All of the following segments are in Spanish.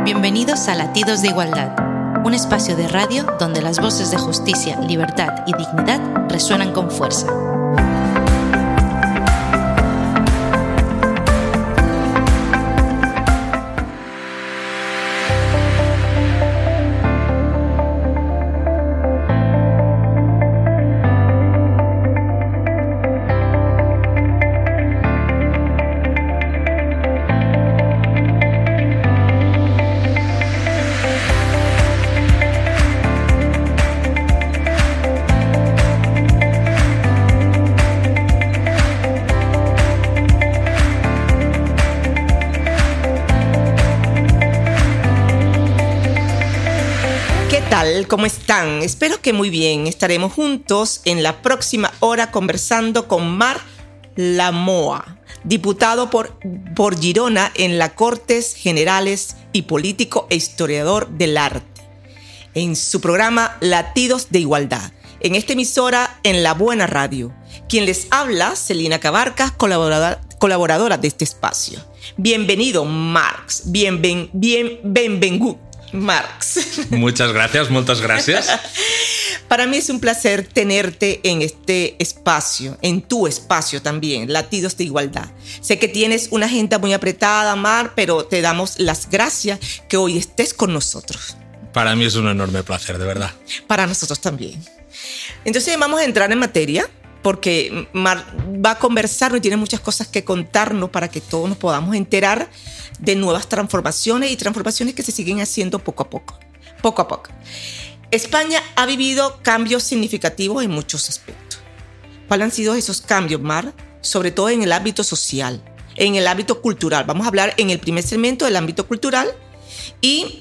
Bienvenidos a Latidos de Igualdad, un espacio de radio donde las voces de justicia, libertad y dignidad resuenan con fuerza. ¿Cómo están? Espero que muy bien. Estaremos juntos en la próxima hora conversando con Marc Lamoa, diputado por Girona en las Cortes Generales y político e historiador del arte, en su programa Latidos de Igualdad, en esta emisora en La Buena Radio. Quien les habla, Celina Cabarcas, colaboradora de este espacio. Bienvenido, Marc. Bienvenido. Marc. Muchas gracias. Para mí es un placer tenerte en este espacio, en tu espacio también, Latidos de Igualdad. Sé que tienes una agenda muy apretada, Marc, pero te damos las gracias que hoy estés con nosotros. Para mí es un enorme placer, de verdad. Para nosotros también. Entonces vamos a entrar en materia, porque Marc va a conversarnos y tiene muchas cosas que contarnos para que todos nos podamos enterar de nuevas transformaciones y transformaciones que se siguen haciendo poco a poco. España ha vivido cambios significativos en muchos aspectos. ¿Cuáles han sido esos cambios, Marc? Sobre todo en el ámbito social, en el ámbito cultural. Vamos a hablar en el primer segmento del ámbito cultural y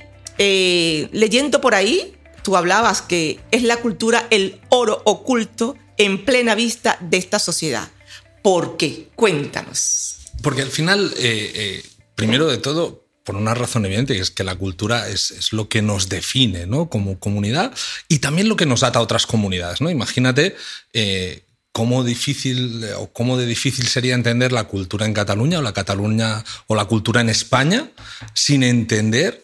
leyendo por ahí, tú hablabas que es la cultura el oro oculto en plena vista de esta sociedad. ¿Por qué? Cuéntanos. Porque al final, primero de todo, por una razón evidente, que es que la cultura es lo que nos define, ¿no?, como comunidad, y también lo que nos ata a otras comunidades, ¿no? Imagínate cómo de difícil sería entender la cultura en Cataluña o la cultura en España sin entender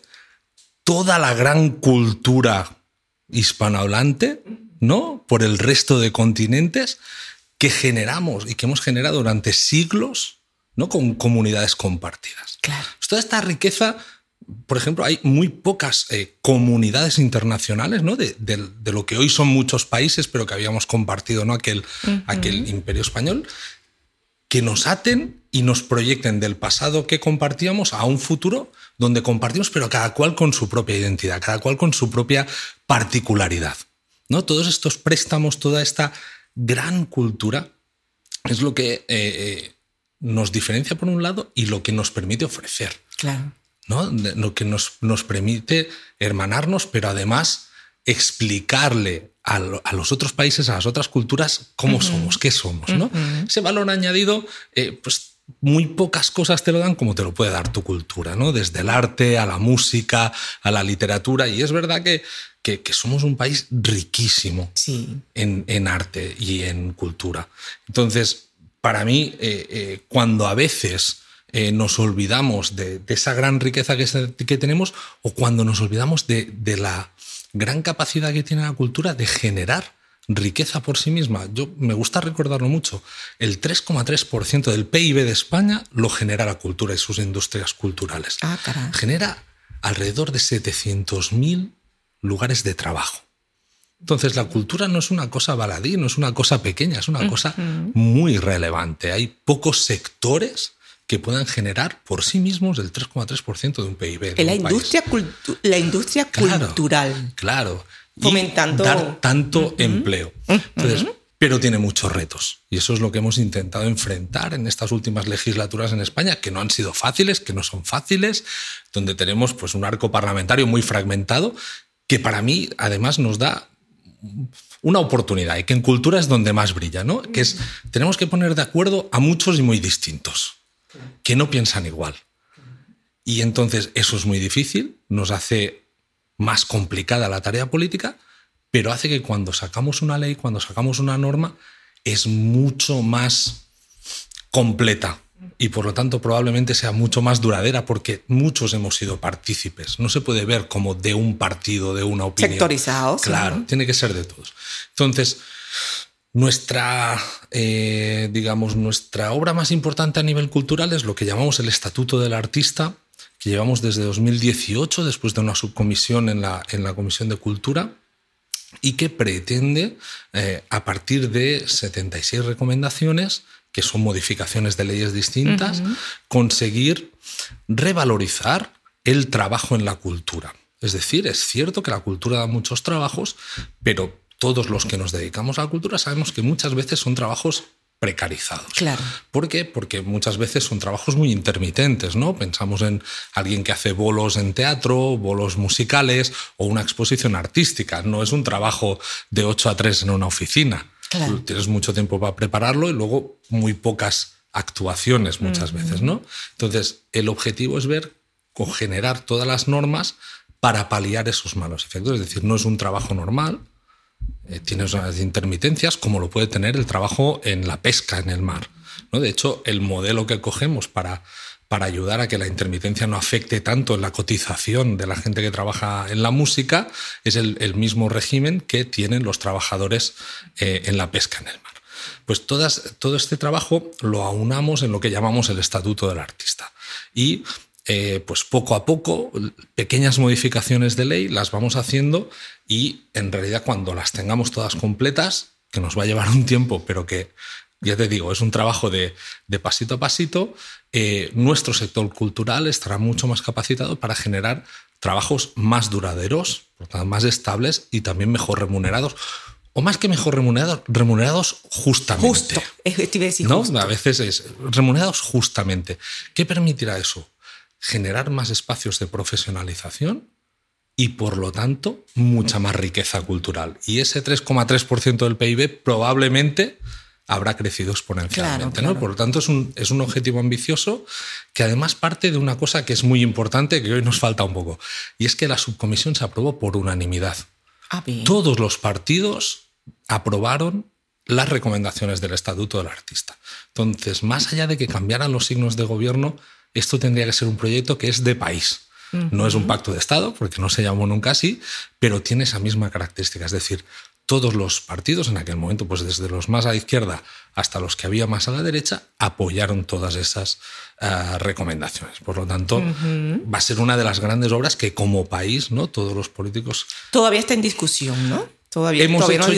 toda la gran cultura hispanohablante, ¿no?, por el resto de continentes que generamos y que hemos generado durante siglos, ¿no?, con comunidades compartidas. Claro. Pues toda esta riqueza, por ejemplo, hay muy pocas comunidades internacionales, ¿no?, de lo que hoy son muchos países, pero que habíamos compartido, ¿no?, aquel imperio español, que nos aten y nos proyecten del pasado que compartíamos a un futuro donde compartimos, pero cada cual con su propia identidad, cada cual con su propia particularidad, ¿no? Todos estos préstamos, toda esta gran cultura es lo que nos diferencia por un lado y lo que nos permite ofrecer. Claro. ¿No? Lo que nos permite hermanarnos, pero además explicarle a los otros países, a las otras culturas, cómo somos, qué somos, ¿no? Ese valor añadido, pues muy pocas cosas te lo dan como te lo puede dar tu cultura, ¿no? Desde el arte a la música, a la literatura. Y es verdad que somos un país riquísimo, sí, en arte y en cultura. Entonces, para mí, cuando a veces nos olvidamos de esa gran riqueza que tenemos, o cuando nos olvidamos de la gran capacidad que tiene la cultura de generar riqueza por sí misma. Me gusta recordarlo mucho. El 3,3% del PIB de España lo genera la cultura y sus industrias culturales. Ah, caray. Genera alrededor de 700.000 lugares de trabajo. Entonces, la cultura no es una cosa baladí, no es una cosa pequeña, es una cosa muy relevante. Hay pocos sectores que puedan generar por sí mismos el 3,3% de un PIB. La industria cultural. Claro. Fomentando. Y dar tanto empleo. Entonces, pero tiene muchos retos. Y eso es lo que hemos intentado enfrentar en estas últimas legislaturas en España, que no han sido fáciles, que no son fáciles, donde tenemos pues un arco parlamentario muy fragmentado, que para mí además nos da una oportunidad, y que en cultura es donde más brilla, ¿no? Que es, tenemos que poner de acuerdo a muchos y muy distintos, que no piensan igual. Y entonces eso es muy difícil, nos hace más complicada la tarea política, pero hace que cuando sacamos una ley, cuando sacamos una norma, es mucho más completa y por lo tanto probablemente sea mucho más duradera porque muchos hemos sido partícipes. No se puede ver como de un partido, de una opinión. Sectorizados. Claro, tiene que ser de todos. Entonces, nuestra obra más importante a nivel cultural es lo que llamamos el Estatuto del Artista, que llevamos desde 2018, después de una subcomisión en la Comisión de Cultura, y que pretende, a partir de 76 recomendaciones, que son modificaciones de leyes distintas, conseguir revalorizar el trabajo en la cultura. Es decir, es cierto que la cultura da muchos trabajos, pero todos los que nos dedicamos a la cultura sabemos que muchas veces son trabajos precarizados. Claro. ¿Por qué? Porque muchas veces son trabajos muy intermitentes, ¿no? Pensamos en alguien que hace bolos en teatro, bolos musicales o una exposición artística. No es un trabajo de 8 a 3 en una oficina. Claro. Tienes mucho tiempo para prepararlo y luego muy pocas actuaciones muchas veces, ¿no? Entonces, el objetivo es ver o generar todas las normas para paliar esos malos efectos. Es decir, no es un trabajo normal, tienes unas intermitencias como lo puede tener el trabajo en la pesca en el mar, ¿no? De hecho, el modelo que cogemos para ayudar a que la intermitencia no afecte tanto en la cotización de la gente que trabaja en la música es el mismo régimen que tienen los trabajadores en la pesca en el mar. Pues todo este trabajo lo aunamos en lo que llamamos el Estatuto del Artista. Y pues poco a poco, pequeñas modificaciones de ley las vamos haciendo y en realidad cuando las tengamos todas completas, que nos va a llevar un tiempo, pero que ya te digo, es un trabajo de pasito a pasito, nuestro sector cultural estará mucho más capacitado para generar trabajos más duraderos, por tanto, más estables y también mejor remunerados. O más que mejor remunerados justamente. Justo, te iba a decir ¿no? justo. A veces es remunerados justamente. ¿Qué permitirá eso? Generar más espacios de profesionalización y, por lo tanto, mucha más riqueza cultural. Y ese 3,3% del PIB probablemente habrá crecido exponencialmente. Claro. ¿no? Por lo tanto, es un objetivo ambicioso que además parte de una cosa que es muy importante, que hoy nos falta un poco, y es que la subcomisión se aprobó por unanimidad. Bien. Todos los partidos aprobaron las recomendaciones del Estatuto del Artista. Entonces, más allá de que cambiaran los signos de gobierno, esto tendría que ser un proyecto que es de país. No es un pacto de Estado, porque no se llamó nunca así, pero tiene esa misma característica. Es decir, todos los partidos en aquel momento, pues desde los más a la izquierda hasta los que había más a la derecha, apoyaron todas esas recomendaciones. Por lo tanto, va a ser una de las grandes obras que como país, ¿no? Todos los políticos... Todavía está en discusión, ¿no? Todavía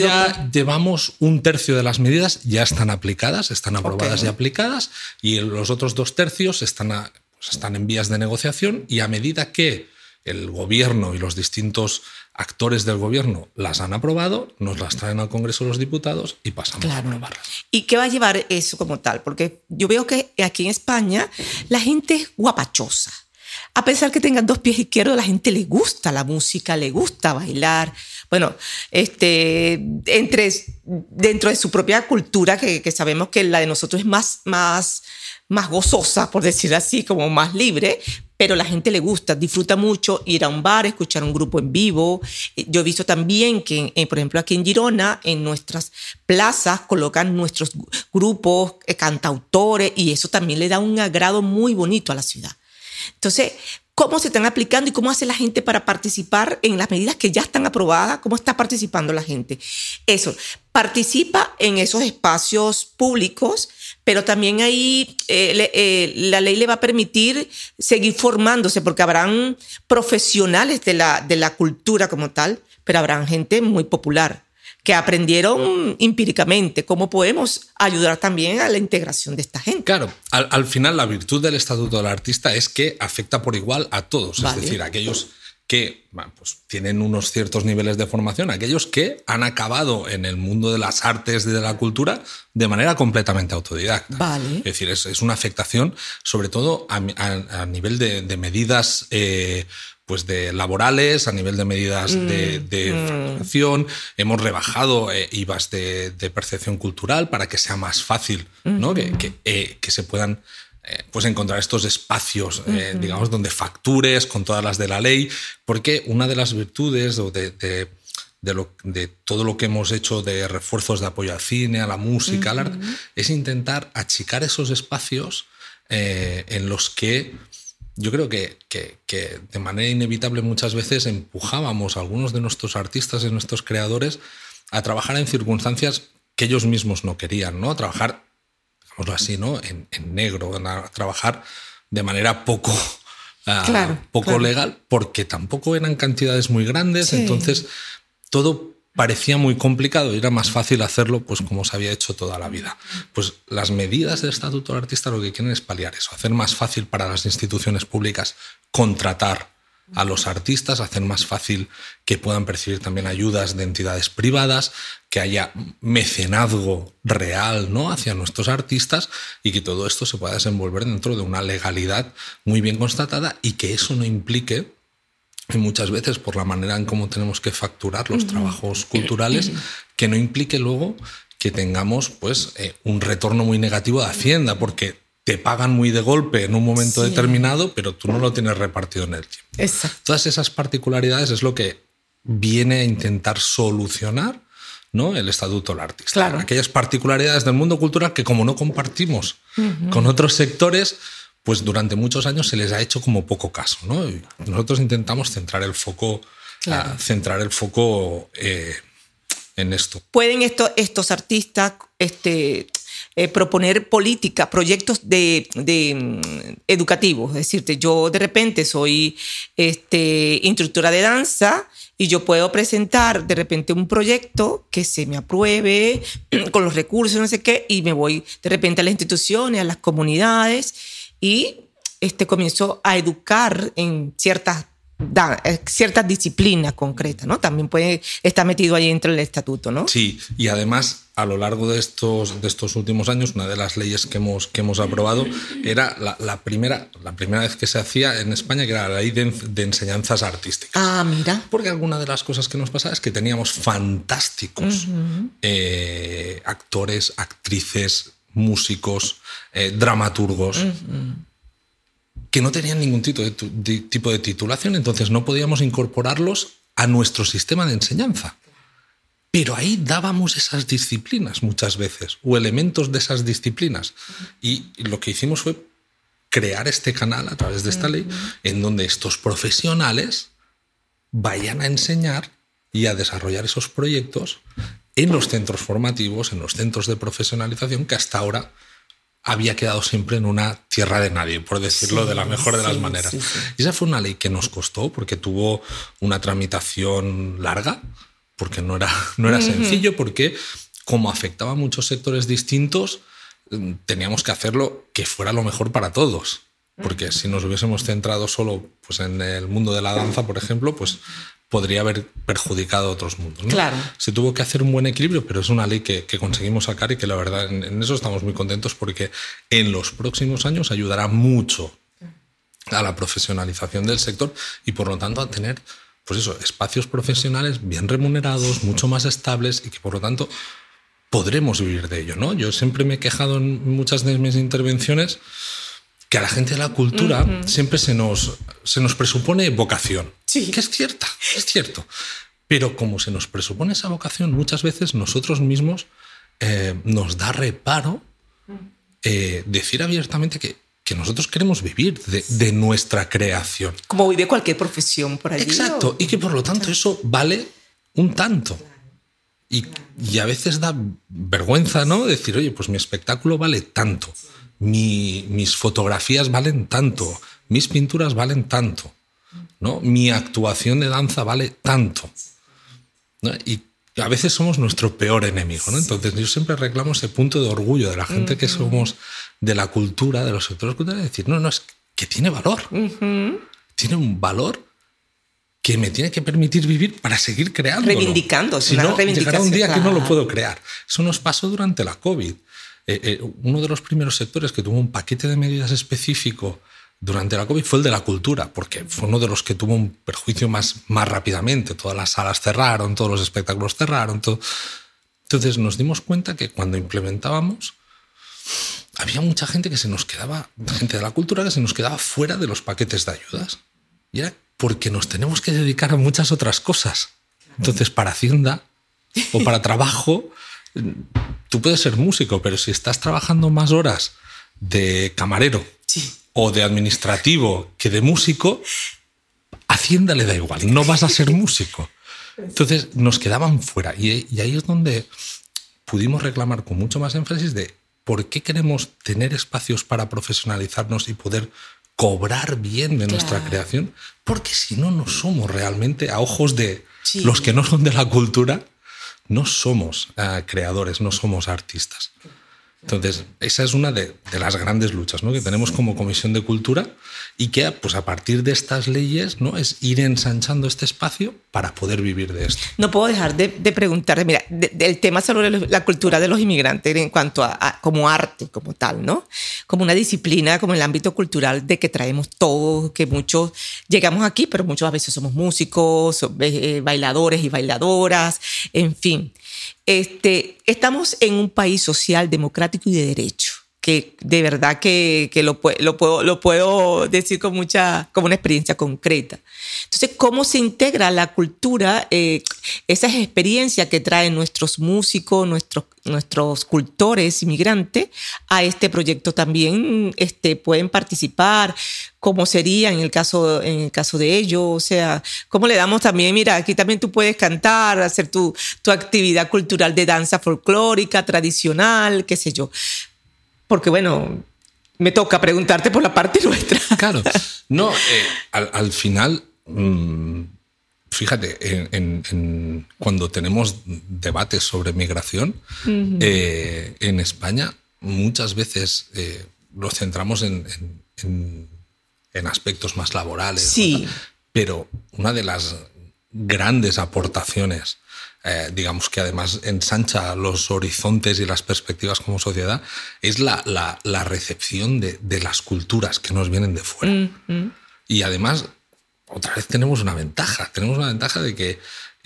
llevamos un tercio de las medidas ya están aplicadas, están aprobadas y aplicadas, y los otros 2 tercios están en vías de negociación, y a medida que el gobierno y los distintos actores del gobierno las han aprobado, nos las traen al Congreso de los Diputados y pasamos a aprobarlas. ¿Y qué va a llevar eso como tal? Porque yo veo que aquí en España la gente es guapachosa. A pesar que tengan 2 pies izquierdos, a la gente le gusta la música, le gusta bailar. Bueno, dentro de su propia cultura, que sabemos que la de nosotros es más gozosa, por decir así, como más libre, pero la gente le gusta, disfruta mucho ir a un bar, escuchar un grupo en vivo. Yo he visto también que, por ejemplo, aquí en Girona, en nuestras plazas colocan nuestros grupos, cantautores, y eso también le da un agrado muy bonito a la ciudad. Entonces, ¿cómo se están aplicando y cómo hace la gente para participar en las medidas que ya están aprobadas? ¿Cómo está participando la gente? Eso, participa en esos espacios públicos, pero también ahí la ley le va a permitir seguir formándose, porque habrán profesionales de la cultura como tal, pero habrán gente muy popular que aprendieron empíricamente. ¿Cómo podemos ayudar también a la integración de esta gente? Claro, al final la virtud del Estatuto del Artista es que afecta por igual a todos. Vale. Es decir, aquellos que pues, tienen unos ciertos niveles de formación, aquellos que han acabado en el mundo de las artes y de la cultura de manera completamente autodidacta. Vale. Es decir, es una afectación sobre todo a nivel de medidas pues de laborales, a nivel de medidas de facturación. Hemos rebajado IVAs de percepción cultural para que sea más fácil, ¿no? Que se puedan pues encontrar estos espacios, digamos, donde factures con todas las de la ley, porque una de las virtudes de todo lo que hemos hecho de refuerzos de apoyo al cine, a la música, al arte, es intentar achicar esos espacios en los que yo creo que de manera inevitable muchas veces empujábamos a algunos de nuestros artistas y nuestros creadores a trabajar en circunstancias que ellos mismos no querían, ¿no? A trabajar, digámoslo así, ¿no? En negro, a trabajar de manera poco legal, porque tampoco eran cantidades muy grandes, sí. Entonces todo parecía muy complicado y era más fácil hacerlo pues como se había hecho toda la vida. Pues las medidas del Estatuto del Artista lo que quieren es paliar eso, hacer más fácil para las instituciones públicas contratar a los artistas, hacer más fácil que puedan percibir también ayudas de entidades privadas, que haya mecenazgo real, ¿no?, hacia nuestros artistas, y que todo esto se pueda desenvolver dentro de una legalidad muy bien constatada, y que eso no implique, y muchas veces por la manera en cómo tenemos que facturar los trabajos culturales, que no implique luego que tengamos pues un retorno muy negativo de Hacienda, porque te pagan muy de golpe en un momento determinado, pero tú no lo tienes repartido en el tiempo. Exacto. Todas esas particularidades es lo que viene a intentar solucionar, ¿no?, el Estatuto del Artista. Claro. Aquellas particularidades del mundo cultural que, como no compartimos con otros sectores, pues durante muchos años se les ha hecho como poco caso, ¿no? Y nosotros intentamos centrar el foco, en esto. ¿Pueden estos artistas proponer proyectos educativos? Es decir, yo de repente soy instructora de danza y yo puedo presentar de repente un proyecto que se me apruebe con los recursos, no sé qué, y me voy de repente a las instituciones, a las comunidades, y comienzo a educar en ciertas disciplinas concretas, ¿no? También puede estar metido ahí dentro del estatuto, ¿no? Sí, y además a lo largo de estos últimos años, una de las leyes que hemos aprobado era la primera vez que se hacía en España, que era la ley de enseñanzas artísticas. Ah, mira. Porque alguna de las cosas que nos pasaba es que teníamos fantásticos actores, actrices, músicos, dramaturgos, que no tenían ningún tipo de titulación, entonces no podíamos incorporarlos a nuestro sistema de enseñanza. Pero ahí dábamos esas disciplinas muchas veces, o elementos de esas disciplinas. Y lo que hicimos fue crear este canal a través de esta ley, en donde estos profesionales vayan a enseñar y a desarrollar esos proyectos en los centros formativos, en los centros de profesionalización, que hasta ahora había quedado siempre en una tierra de nadie, por decirlo de la mejor de las maneras. Sí. Y esa fue una ley que nos costó, porque tuvo una tramitación larga, porque no era sencillo, porque como afectaba a muchos sectores distintos, teníamos que hacerlo que fuera lo mejor para todos. Porque si nos hubiésemos centrado solo pues, en el mundo de la danza, por ejemplo, pues podría haber perjudicado a otros mundos, ¿no? Claro. Se tuvo que hacer un buen equilibrio, pero es una ley que conseguimos sacar, y que la verdad en eso estamos muy contentos, porque en los próximos años ayudará mucho a la profesionalización del sector, y por lo tanto a tener pues eso, espacios profesionales bien remunerados, mucho más estables, y que por lo tanto podremos vivir de ello, ¿no? Yo siempre me he quejado en muchas de mis intervenciones que a la gente de la cultura siempre se nos presupone vocación. Sí. Que es cierto. Pero como se nos presupone esa vocación, muchas veces nosotros mismos nos da reparo decir abiertamente que nosotros queremos vivir de nuestra creación. Como vive cualquier profesión por allí. Exacto, y que por lo tanto eso vale un tanto. Y a veces da vergüenza, ¿no? Decir, oye, pues mi espectáculo vale tanto. Mis fotografías valen tanto, mis pinturas valen tanto, ¿no? Mi actuación de danza vale tanto, ¿no? Y a veces somos nuestro peor enemigo, ¿no? Entonces yo siempre reclamo ese punto de orgullo de la gente que somos de la cultura, de los sectores culturales, decir, no, es que tiene valor, tiene un valor que me tiene que permitir vivir para seguir creando. Reivindicando, si no, llegará un día que no lo puedo crear. Eso nos pasó durante la COVID. Uno de los primeros sectores que tuvo un paquete de medidas específico durante la COVID fue el de la cultura, porque fue uno de los que tuvo un perjuicio más rápidamente. Todas las salas cerraron, todos los espectáculos cerraron. Todo. Entonces nos dimos cuenta que cuando implementábamos había mucha gente que se nos quedaba, gente de la cultura que se nos quedaba fuera de los paquetes de ayudas. Y era porque nos tenemos que dedicar a muchas otras cosas. Entonces, para Hacienda o para trabajo, tú puedes ser músico, pero si estás trabajando más horas de camarero Sí. o de administrativo que de músico, Hacienda le da igual, no vas a ser músico. Entonces nos quedaban fuera y ahí es donde pudimos reclamar con mucho más énfasis de por qué queremos tener espacios para profesionalizarnos y poder cobrar bien de nuestra creación, porque si no, no somos realmente, a ojos de los que no son de la cultura, no somos creadores, no somos artistas. Entonces, esa es una de las grandes luchas, ¿no?, que tenemos como Comisión de Cultura y que pues, a partir de estas leyes, ¿no?, es ir ensanchando este espacio para poder vivir de esto. No puedo dejar de preguntarte, mira, del tema sobre la cultura de los inmigrantes en cuanto a como arte, como tal, ¿no? Como una disciplina, como el ámbito cultural de que traemos todos, que muchos llegamos aquí, pero muchos a veces somos músicos, bailadores y bailadoras, en fin. Estamos en un país social, democrático y de derecho, que de verdad que lo puedo decir como una experiencia concreta. Entonces, ¿cómo se integra la cultura, esas experiencias que traen nuestros músicos, nuestros cultores inmigrantes a este proyecto también? Pueden participar. ¿Cómo sería en el caso de ellos? O sea, ¿cómo le damos también? Mira, aquí también tú puedes cantar, hacer tu actividad cultural de danza folclórica, tradicional, qué sé yo. Porque, bueno, me toca preguntarte por la parte nuestra. Claro. No, al final, fíjate, cuando tenemos debates sobre migración, en España muchas veces lo centramos en aspectos más laborales. Sí. ¿No? Pero una de las grandes aportaciones, digamos que además ensancha los horizontes y las perspectivas como sociedad, es la recepción de las culturas que nos vienen de fuera. Mm-hmm. Y además, otra vez tenemos una ventaja de que,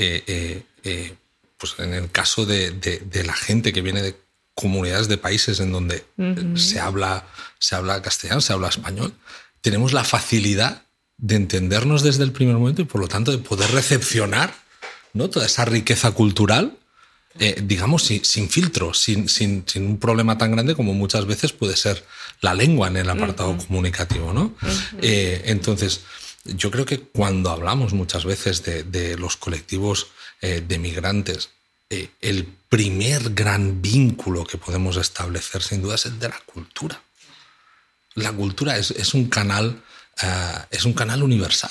pues en el caso de la gente que viene de comunidades de países en donde se habla castellano, se habla español, tenemos la facilidad de entendernos desde el primer momento y por lo tanto de poder recepcionar, ¿no?, toda esa riqueza cultural, digamos, sin filtro, sin un problema tan grande como muchas veces puede ser la lengua en el apartado comunicativo, ¿no? Entonces, yo creo que cuando hablamos muchas veces de los colectivos de migrantes, el primer gran vínculo que podemos establecer sin duda es el de la cultura. La cultura es un canal universal.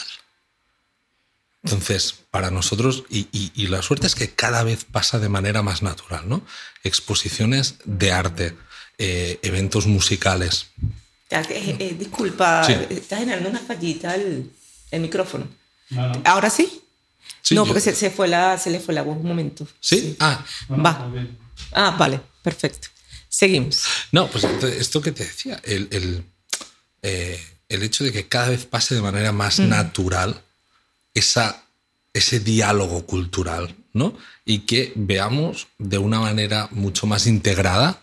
Entonces, para nosotros, y la suerte es que cada vez pasa de manera más natural, ¿no? Exposiciones de arte, eventos musicales. Disculpa, sí. Está generando una fallita el micrófono. No. ¿Ahora sí? Sí, no, porque se le fue la voz un momento. ¿Sí? Ah. Va. Vale, perfecto. Seguimos. No, pues esto que te decía, el hecho de que cada vez pase de manera más natural ese diálogo cultural, ¿no? Y que veamos de una manera mucho más integrada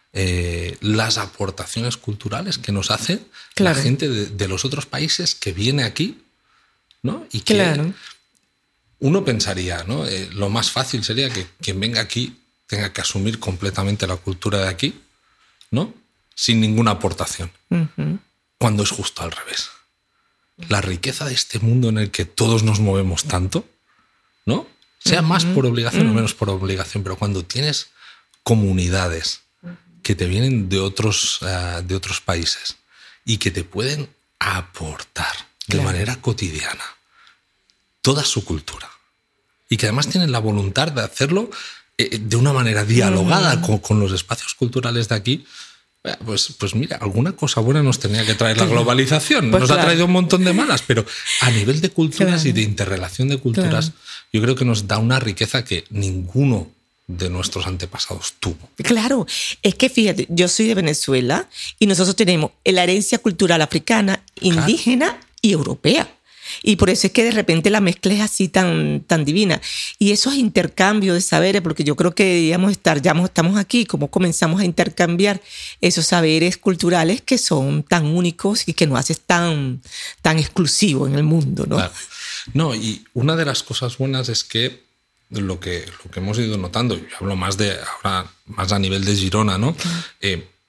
las aportaciones culturales que nos hace la gente de los otros países que viene aquí, ¿no? Y que uno pensaría, ¿no? Lo más fácil sería que quien venga aquí tenga que asumir completamente la cultura de aquí, ¿no?, sin ninguna aportación. Cuando es justo al revés. La riqueza de este mundo en el que todos nos movemos tanto, ¿no?, sea más por obligación o menos por obligación, pero cuando tienes comunidades que te vienen de otros países y que te pueden aportar de manera cotidiana toda su cultura y que además tienen la voluntad de hacerlo de una manera dialogada con los espacios culturales de aquí, pues mira, alguna cosa buena nos tenía que traer la globalización. Pues nos ha traído un montón de malas, pero a nivel de culturas y de interrelación de culturas, yo creo que nos da una riqueza que ninguno de nuestros antepasados tuvo. Claro, es que fíjate, yo soy de Venezuela y nosotros tenemos la herencia cultural africana, indígena y europea. Y por eso es que de repente la mezcla es así tan divina. Y esos intercambios de saberes, porque yo creo que deberíamos estamos aquí, como comenzamos a intercambiar esos saberes culturales que son tan únicos y que nos hacen tan exclusivos en el mundo, ¿no? Claro. No, y una de las cosas buenas es que lo que hemos ido notando, y hablo más a nivel de Girona, ¿no?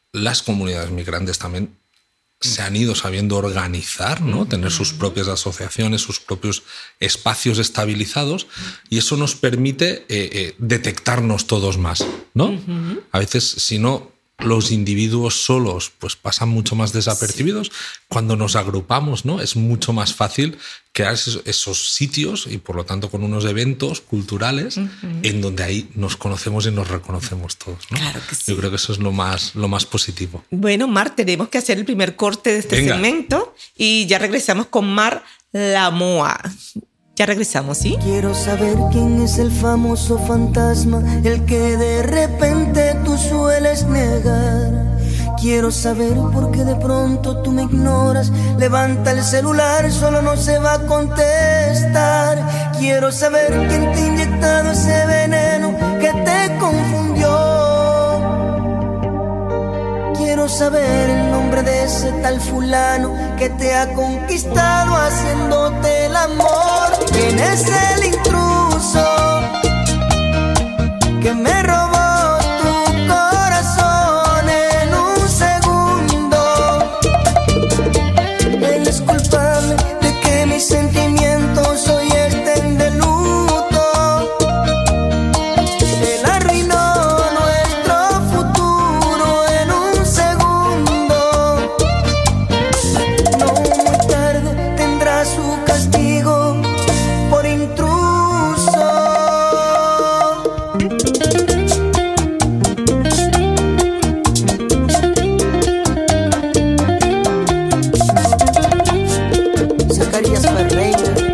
las comunidades migrantes también se han ido sabiendo organizar, ¿no? Tener sus propias asociaciones, sus propios espacios estabilizados, y eso nos permite detectarnos todos más, ¿no? A veces, si no, los individuos solos pues pasan mucho más desapercibidos. Sí. Cuando nos agrupamos, ¿no? Es mucho más fácil crear esos sitios, y por lo tanto con unos eventos culturales en donde ahí nos conocemos y nos reconocemos todos, ¿no? Claro que sí. Yo creo que eso es lo más positivo. Bueno, Mar, tenemos que hacer el primer corte de este segmento y ya regresamos con Mar Lamoa. Ya regresamos, ¿sí? Quiero saber quién es el famoso fantasma, el que de repente tú sueles negar. Quiero saber por qué de pronto tú me ignoras. Levanta el celular, solo no se va a contestar. Quiero saber quién te ha inyectado ese veneno que te confundió. Quiero saber el nombre de ese tal fulano que te ha conquistado haciéndote el amor. ¿Quién es el intruso que me robó tu corazón en un segundo? Él es culpable de que mis sentimientos hoy estén de luto. Él arruinó nuestro futuro en un segundo. No muy tarde tendrá su castigo por intruso. Zacarías Ferreira.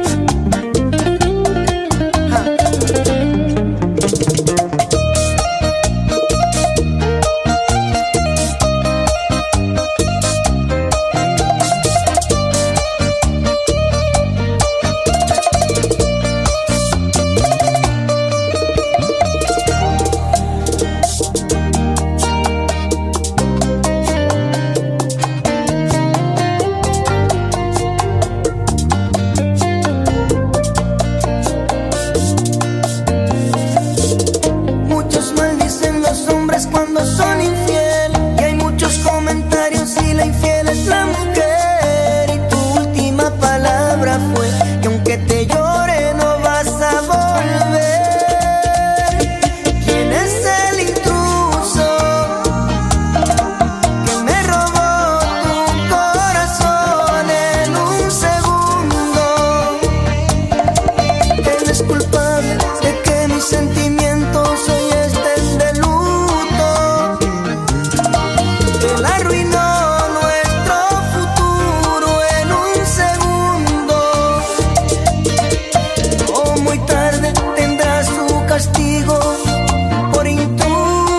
Muchos maldicen los hombres cuando son infiel, y hay muchos comentarios y la infiel es la mujer. Y tu última palabra fue que aunque te llore no vas a volver. ¿Quién es el intruso que me robó tu corazón en un segundo? Él es culpable de que mis sentimientos hoy estén de luto. Él arruinó nuestro futuro en un segundo. Oh, muy tarde tendrá su castigo por intruso.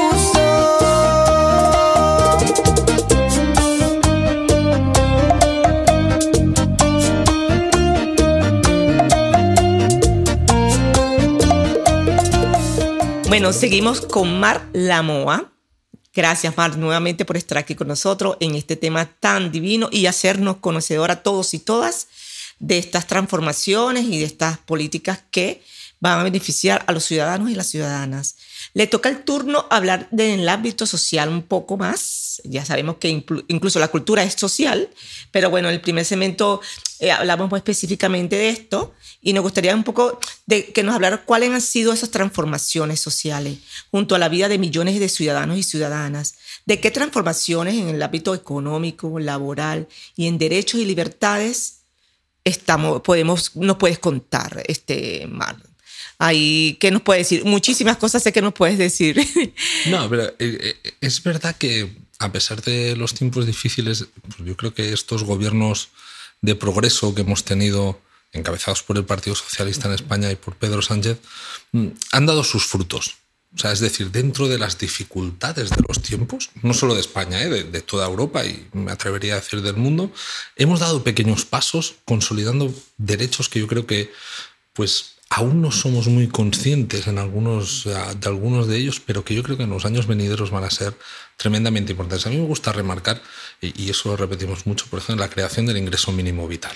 Bueno, seguimos con Mar Lamoa. Gracias, Mar, nuevamente por estar aquí con nosotros en este tema tan divino y hacernos conocer a todos y todas de estas transformaciones y de estas políticas que van a beneficiar a los ciudadanos y las ciudadanas. Le toca el turno hablar del ámbito social un poco más. Ya sabemos que incluso la cultura es social, pero bueno, en el primer segmento hablamos muy específicamente de esto y nos gustaría un poco de que nos hablara cuáles han sido esas transformaciones sociales junto a la vida de millones de ciudadanos y ciudadanas. ¿De qué transformaciones en el ámbito económico, laboral y en derechos y libertades nos puedes contar, Mar? Ahí, ¿qué nos puedes decir? Muchísimas cosas sé que nos puedes decir. No, pero es verdad que a pesar de los tiempos difíciles, pues yo creo que estos gobiernos de progreso que hemos tenido, encabezados por el Partido Socialista en España y por Pedro Sánchez, han dado sus frutos. O sea, es decir, dentro de las dificultades de los tiempos, no solo de España, de toda Europa y me atrevería a decir del mundo, hemos dado pequeños pasos consolidando derechos que yo creo que pues aún no somos muy conscientes de algunos de ellos, pero que yo creo que en los años venideros van a ser tremendamente importantes. A mí me gusta remarcar, y eso lo repetimos mucho, por ejemplo, la creación del ingreso mínimo vital.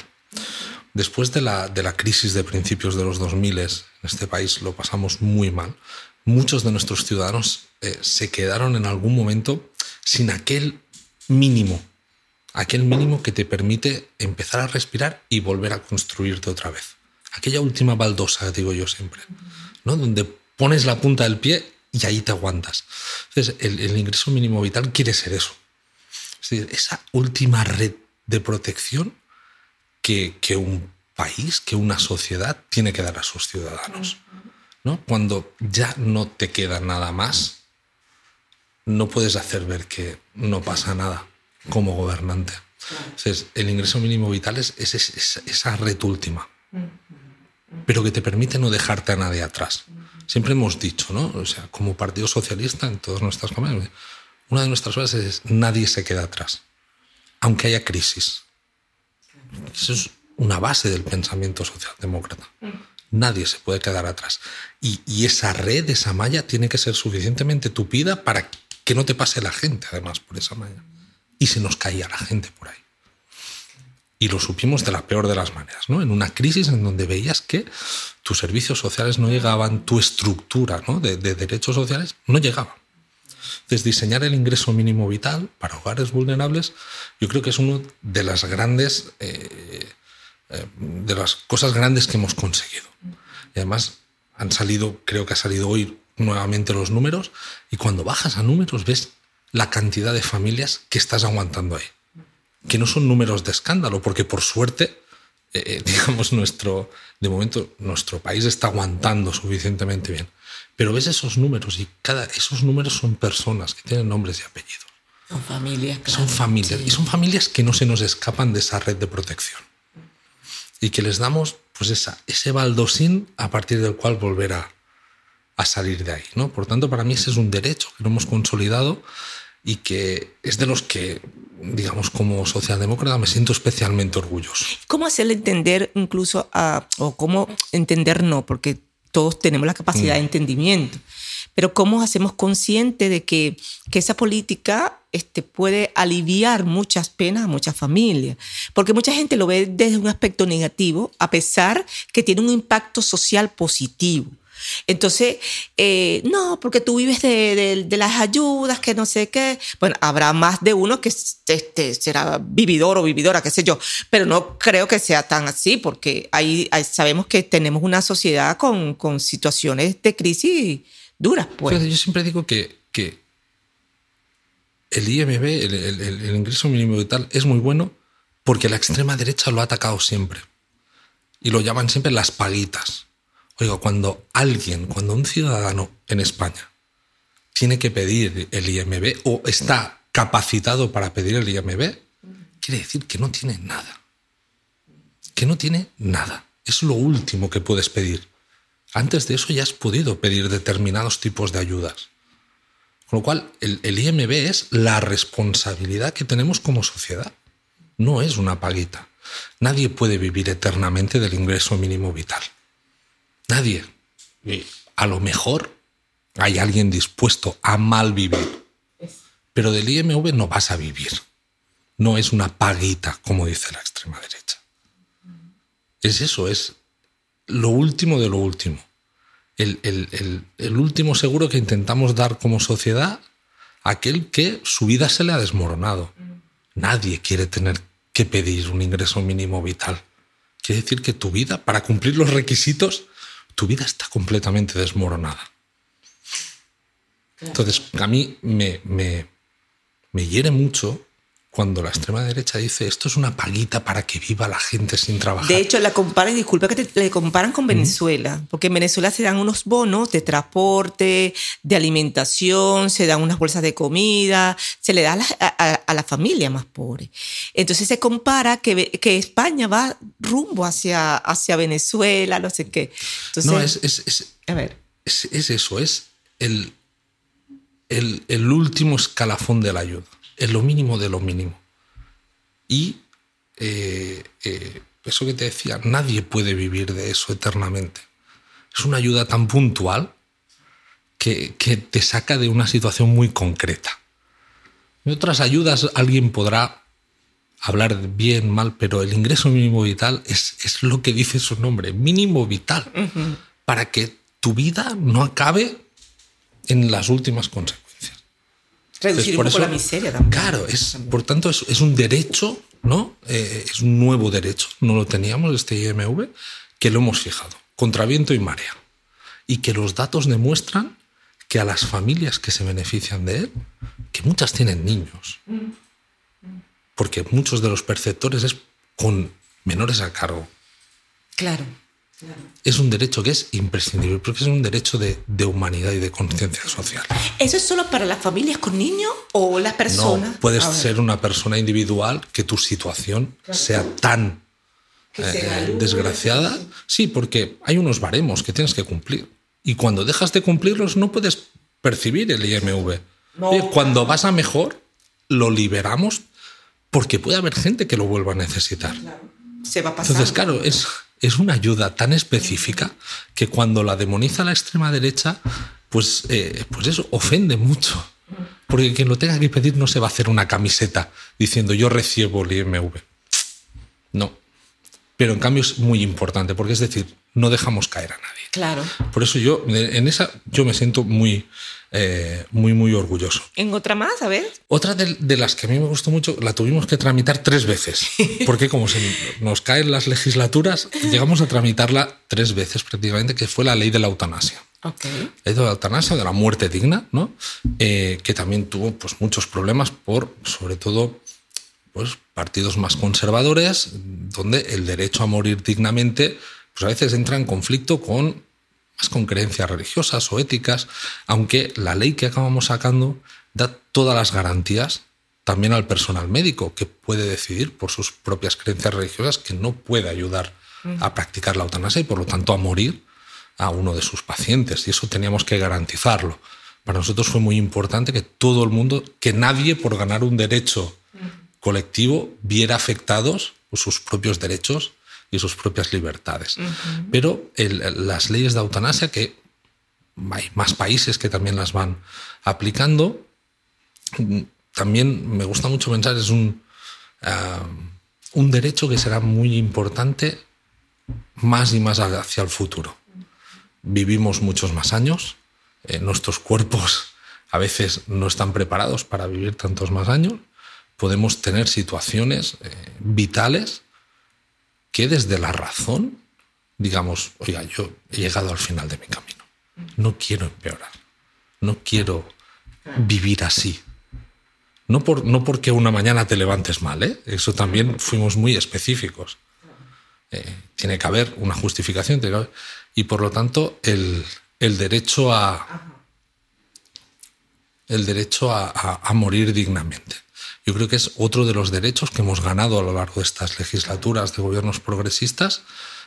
Después de la crisis de principios de los 2000 en este país lo pasamos muy mal. muchos de nuestros ciudadanos se quedaron en algún momento sin aquel mínimo que te permite empezar a respirar y volver a construirte otra vez. Aquella última baldosa, digo yo siempre, ¿no? Donde pones la punta del pie y ahí te aguantas. Entonces, el ingreso mínimo vital quiere ser eso. Es decir, esa última red de protección que un país, que una sociedad tiene que dar a sus ciudadanos, ¿no? Cuando ya no te queda nada más, no puedes hacer ver que no pasa nada como gobernante. Entonces, el ingreso mínimo vital es esa red última, pero que te permite no dejarte a nadie atrás. Siempre hemos dicho, ¿no? O sea, como Partido Socialista, en todas nuestras campañas, una de nuestras frases es: nadie se queda atrás, aunque haya crisis. Eso es una base del pensamiento socialdemócrata. Nadie se puede quedar atrás. Y esa red, esa malla, tiene que ser suficientemente tupida para que no te pase la gente, además, por esa malla. Y se nos caía la gente por ahí. Y lo supimos de la peor de las maneras, ¿no? En una crisis en donde veías que tus servicios sociales no llegaban, tu estructura, ¿no?, de derechos sociales no llegaba. Entonces, diseñar el ingreso mínimo vital para hogares vulnerables, yo creo que es una de las grandes, de las cosas grandes que hemos conseguido. Y además creo que ha salido hoy nuevamente los números, y cuando bajas a números ves la cantidad de familias que estás aguantando ahí. Que no son números de escándalo, porque por suerte, digamos, de momento nuestro país está aguantando suficientemente bien. Pero ves esos números y esos números son personas que tienen nombres y apellidos. Son familias, claro. Son familias, sí. Y son familias que no se nos escapan de esa red de protección. Y que les damos pues ese baldosín a partir del cual volver a salir de ahí, ¿no? Por tanto, para mí ese es un derecho que lo hemos consolidado y que es de los que, digamos, como socialdemócrata me siento especialmente orgulloso. ¿Cómo hacerle entender incluso o cómo entender no? Porque todos tenemos la capacidad de entendimiento, pero ¿cómo hacemos consciente de que esa política puede aliviar muchas penas a muchas familias? Porque mucha gente lo ve desde un aspecto negativo, a pesar que tiene un impacto social positivo. Entonces, no, porque tú vives de las ayudas, que no sé qué. Bueno, habrá más de uno que será vividor o vividora, qué sé yo, pero no creo que sea tan así, porque ahí sabemos que tenemos una sociedad con situaciones de crisis duras, pues. Yo siempre digo que el IMV, el ingreso mínimo vital, es muy bueno porque la extrema derecha lo ha atacado siempre y lo llaman siempre las paguitas. Oiga, cuando un ciudadano en España tiene que pedir el IMV o está capacitado para pedir el IMV, quiere decir que no tiene nada. Que no tiene nada. Es lo último que puedes pedir. Antes de eso ya has podido pedir determinados tipos de ayudas. Con lo cual, el IMV es la responsabilidad que tenemos como sociedad. No es una paguita. Nadie puede vivir eternamente del ingreso mínimo vital. Nadie. A lo mejor hay alguien dispuesto a mal vivir, pero del IMV no vas a vivir. No es una paguita, como dice la extrema derecha. Es eso, es lo último de lo último. El último seguro que intentamos dar como sociedad a aquel que su vida se le ha desmoronado. Nadie quiere tener que pedir un ingreso mínimo vital. Quiere decir que tu vida, para cumplir los requisitos, tu vida está completamente desmoronada. Entonces, a mí me hiere mucho cuando la extrema derecha dice esto es una paguita para que viva la gente sin trabajar. De hecho, la comparan, disculpa que le comparan con Venezuela, porque en Venezuela se dan unos bonos de transporte, de alimentación, se dan unas bolsas de comida, se le da a la familia más pobre. Entonces se compara que España va rumbo hacia Venezuela, no sé qué. Entonces, no, es eso, es el último escalafón de la ayuda. Es lo mínimo de lo mínimo. Y eso que te decía, nadie puede vivir de eso eternamente. Es una ayuda tan puntual que te saca de una situación muy concreta. En otras ayudas alguien podrá hablar bien, mal, pero el ingreso mínimo vital es lo que dice su nombre, mínimo vital, para que tu vida no acabe en las últimas consecuencias. Reducir un poco la miseria también. Claro, por tanto es un derecho, ¿no? Es un nuevo derecho, no lo teníamos, este IMV, que lo hemos fijado, contra viento y marea. Y que los datos demuestran que a las familias que se benefician de él, que muchas tienen niños, porque muchos de los perceptores es con menores a cargo. Claro. Es un derecho que es imprescindible, porque es un derecho de humanidad y de conciencia social. ¿Eso es solo para las familias con niños o las personas? No, puedes ser una persona individual que tu situación sea tan desgraciada. Sí, porque hay unos baremos que tienes que cumplir. Y cuando dejas de cumplirlos no puedes percibir el IMV. No. Cuando vas a mejor, lo liberamos porque puede haber gente que lo vuelva a necesitar. Claro. Se va pasando. Entonces, claro, es una ayuda tan específica que cuando la demoniza la extrema derecha, pues eso ofende mucho. Porque quien lo tenga que pedir no se va a hacer una camiseta diciendo yo recibo el IMV. No. Pero en cambio es muy importante, porque es decir, no dejamos caer a nadie. Claro. Por eso yo me siento muy orgulloso. ¿En otra más? A ver. Otra de las que a mí me gustó mucho, la tuvimos que tramitar 3 veces, porque como se nos caen las legislaturas, llegamos a tramitarla 3 veces prácticamente, que fue la ley de la eutanasia. Okay. La ley de la eutanasia, de la muerte digna, ¿no? Que también tuvo pues, muchos problemas por, sobre todo, pues, partidos más conservadores, donde el derecho a morir dignamente pues, a veces entra en conflicto con creencias religiosas o éticas, aunque la ley que acabamos sacando da todas las garantías también al personal médico, que puede decidir por sus propias creencias religiosas que no puede ayudar a practicar la eutanasia y por lo tanto a morir a uno de sus pacientes, y eso teníamos que garantizarlo. Para nosotros fue muy importante que todo el mundo, que nadie por ganar un derecho colectivo viera afectados sus propios derechos y sus propias libertades. Pero las leyes de eutanasia, que hay más países que también las van aplicando, también me gusta mucho pensar, es un derecho que será muy importante más y más hacia el futuro. Vivimos muchos más años, nuestros cuerpos a veces no están preparados para vivir tantos más años, podemos tener situaciones vitales que desde la razón digamos, oiga, yo he llegado al final de mi camino, no quiero empeorar, no quiero vivir así. No porque una mañana te levantes mal, ¿eh? Eso también fuimos muy específicos. Tiene que haber una justificación, y por lo tanto el derecho a morir dignamente. Yo creo que es otro de los derechos que hemos ganado a lo largo de estas legislaturas de gobiernos progresistas,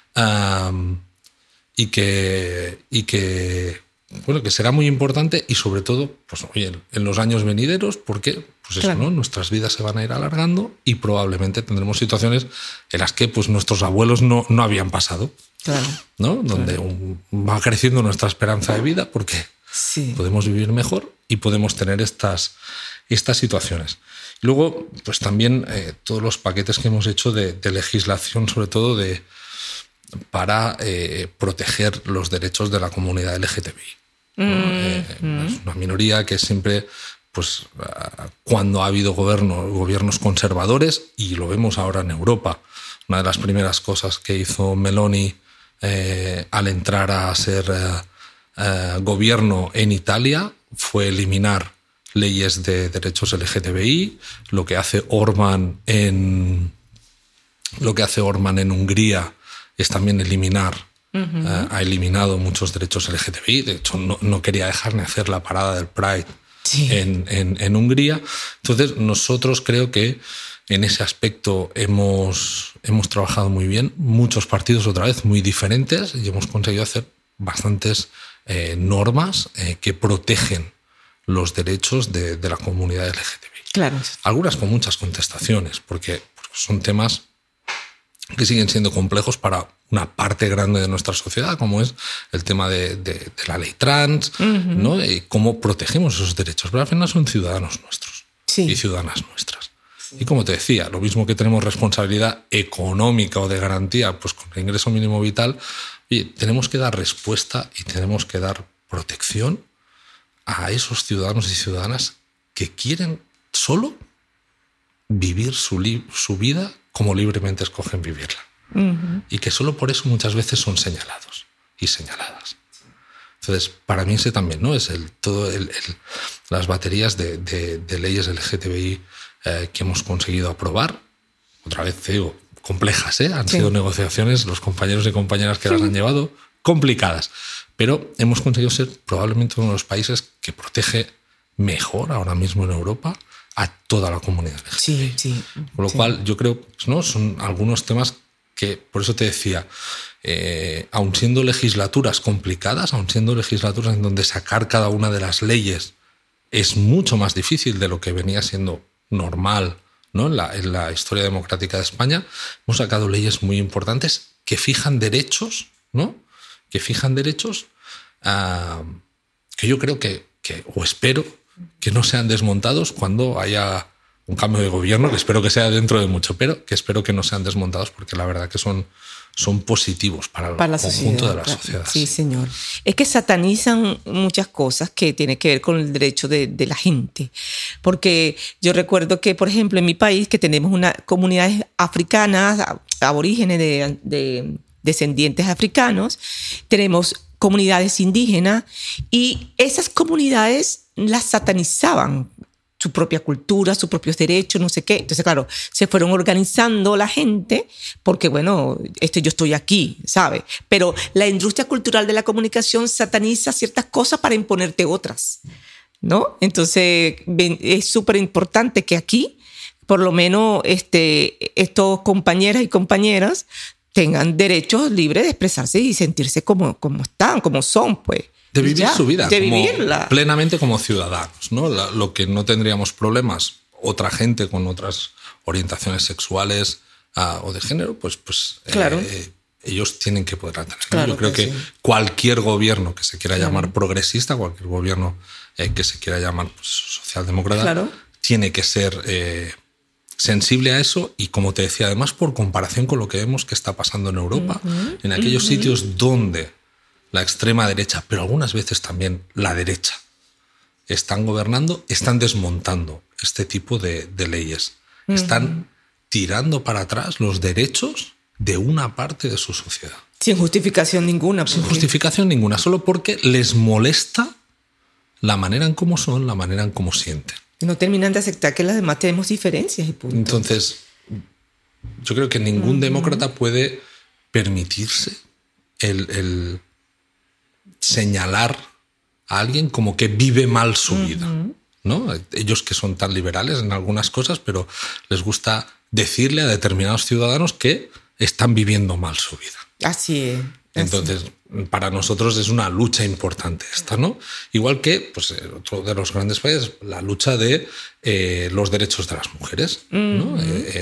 y que será muy importante, y sobre todo pues, oye, en los años venideros, porque pues eso, ¿no? Nuestras vidas se van a ir alargando y probablemente tendremos situaciones en las que pues, nuestros abuelos no habían pasado. Claro. ¿No? Donde va creciendo nuestra esperanza de vida porque podemos vivir mejor y podemos tener estas situaciones. Luego, pues también todos los paquetes que hemos hecho de legislación, sobre todo para proteger los derechos de la comunidad LGTBI. Es una minoría que siempre, pues, cuando ha habido gobiernos conservadores, y lo vemos ahora en Europa, una de las primeras cosas que hizo Meloni al entrar a ser gobierno en Italia fue eliminar leyes de derechos LGTBI. Lo que hace Orbán en Hungría es también eliminar. Ha eliminado muchos derechos LGTBI. De hecho, no quería dejar ni hacer la parada del Pride en Hungría. Entonces, nosotros creo que en ese aspecto hemos trabajado muy bien. Muchos partidos, otra vez, muy diferentes, y hemos conseguido hacer bastantes normas que protegen los derechos de la comunidad LGTBI. Claro. Algunas con muchas contestaciones, porque son temas que siguen siendo complejos para una parte grande de nuestra sociedad, como es el tema de la ley trans, ¿no? Y cómo protegemos esos derechos. Pero al final son ciudadanos nuestros y ciudadanas nuestras. Y como te decía, lo mismo que tenemos responsabilidad económica o de garantía pues con el ingreso mínimo vital, oye, tenemos que dar respuesta y tenemos que dar protección a esos ciudadanos y ciudadanas que quieren solo vivir su vida como libremente escogen vivirla. Y que solo por eso muchas veces son señalados y señaladas. Entonces, para mí ese también, ¿no? Es las baterías de leyes LGTBI que hemos conseguido aprobar. Otra vez te digo, complejas, ¿eh? Han sido negociaciones, los compañeros y compañeras que las han llevado, complicadas. Pero hemos conseguido ser probablemente uno de los países que protege mejor ahora mismo en Europa a toda la comunidad LGTBI. Con lo cual, yo creo, ¿no? Son algunos temas que, por eso te decía, aun siendo legislaturas complicadas, aun siendo legislaturas en donde sacar cada una de las leyes es mucho más difícil de lo que venía siendo normal, ¿no? en la historia democrática de España, hemos sacado leyes muy importantes que fijan derechos, ¿no? Que fijan derechos que yo creo que, o espero, que no sean desmontados cuando haya un cambio de gobierno, que espero que sea dentro de mucho, pero que espero que no sean desmontados porque la verdad que son positivos para el conjunto de la sociedad. Sí, señor. Es que satanizan muchas cosas que tienen que ver con el derecho de la gente. Porque yo recuerdo que, por ejemplo, en mi país, que tenemos unas comunidades africanas, aborígenes de descendientes africanos, tenemos comunidades indígenas y esas comunidades las satanizaban, su propia cultura, sus propios derechos, no sé qué. Entonces, claro, se fueron organizando la gente porque, bueno, yo estoy aquí, ¿sabes? Pero la industria cultural de la comunicación sataniza ciertas cosas para imponerte otras, ¿no? Entonces, es súper importante que aquí, por lo menos, estos compañeras y compañeras tengan derechos libres de expresarse y sentirse como están, como son, pues. De vivir su vida, de vivirla plenamente como ciudadanos, ¿no? Lo que no tendríamos problemas, otra gente con otras orientaciones sexuales o de género, pues claro. Ellos tienen que poder tener. Claro. Yo creo que cualquier gobierno que se quiera llamar progresista, cualquier gobierno que se quiera llamar socialdemócrata, tiene que ser sensible a eso y, como te decía, además por comparación con lo que vemos que está pasando en Europa, en aquellos sitios donde la extrema derecha, pero algunas veces también la derecha, están gobernando, están desmontando este tipo de leyes. Están tirando para atrás los derechos de una parte de su sociedad. Sin justificación ninguna. Sin justificación ninguna, solo porque les molesta la manera en cómo son, la manera en cómo sienten. No terminan de aceptar que las demás tenemos diferencias y punto. Entonces, yo creo que ningún demócrata puede permitirse el señalar a alguien como que vive mal su vida, ¿no? Ellos que son tan liberales en algunas cosas, pero les gusta decirle a determinados ciudadanos que están viviendo mal su vida. Así es. Entonces, para nosotros es una lucha importante esta, ¿no? Igual que, pues, otro de los grandes países, la lucha de los derechos de las mujeres, ¿no?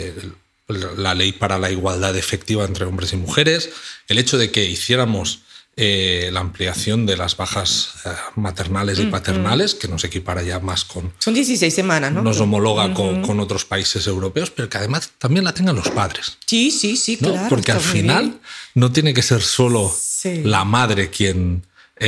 La ley para la igualdad efectiva entre hombres y mujeres, el hecho de que hiciéramos la ampliación de las bajas maternales y paternales, que nos equipara ya más con... Son 16 semanas, ¿no? Nos homologa con otros países europeos, pero que además también la tengan los padres. Sí, ¿no? claro. Porque al final no tiene que ser solo la madre quien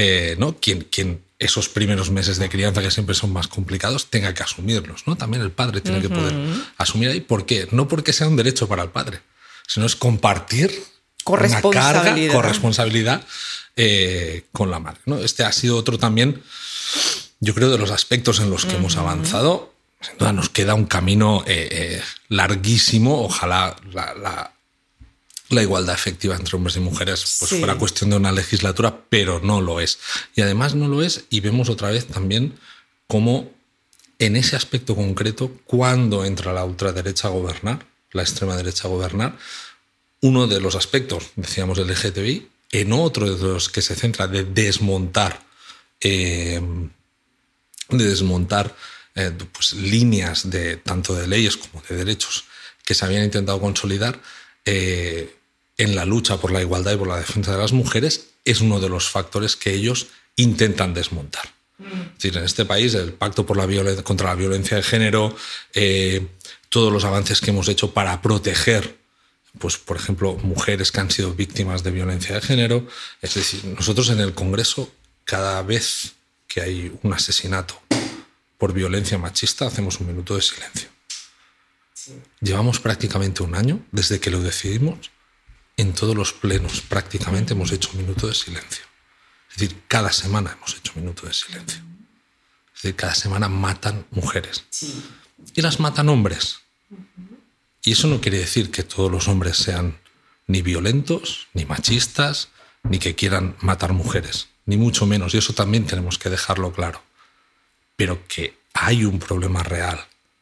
esos primeros meses de crianza, que siempre son más complicados, tenga que asumirlos, ¿no? También el padre tiene que poder asumir ahí. ¿Por qué? No porque sea un derecho para el padre, sino es compartir una carga, corresponsabilidad con la madre, ¿no? Este ha sido otro también, yo creo, de los aspectos en los que hemos avanzado. Sin duda nos queda un camino larguísimo. Ojalá la igualdad efectiva entre hombres y mujeres pues fuera cuestión de una legislatura, pero no lo es. Y además no lo es, y vemos otra vez también cómo en ese aspecto concreto, cuando entra la ultraderecha a gobernar, la extrema derecha a gobernar, uno de los aspectos, decíamos, del LGTBI, en otro de los que se centra de desmontar pues, líneas tanto de leyes como de derechos que se habían intentado consolidar en la lucha por la igualdad y por la defensa de las mujeres, es uno de los factores que ellos intentan desmontar. Es decir, en este país el pacto contra la violencia de género, todos los avances que hemos hecho para proteger, pues, por ejemplo, mujeres que han sido víctimas de violencia de género. Es decir, nosotros en el Congreso, cada vez que hay un asesinato por violencia machista, hacemos un minuto de silencio. Sí. Llevamos prácticamente un año desde que lo decidimos. En todos los plenos prácticamente hemos hecho un minuto de silencio. Es decir, cada semana hemos hecho un minuto de silencio. Es decir, cada semana matan mujeres. Sí. Y las matan hombres. Y eso no quiere decir que todos los hombres sean ni violentos, ni machistas, ni que quieran matar mujeres, ni mucho menos. Y eso también tenemos que dejarlo claro. Pero que hay un problema real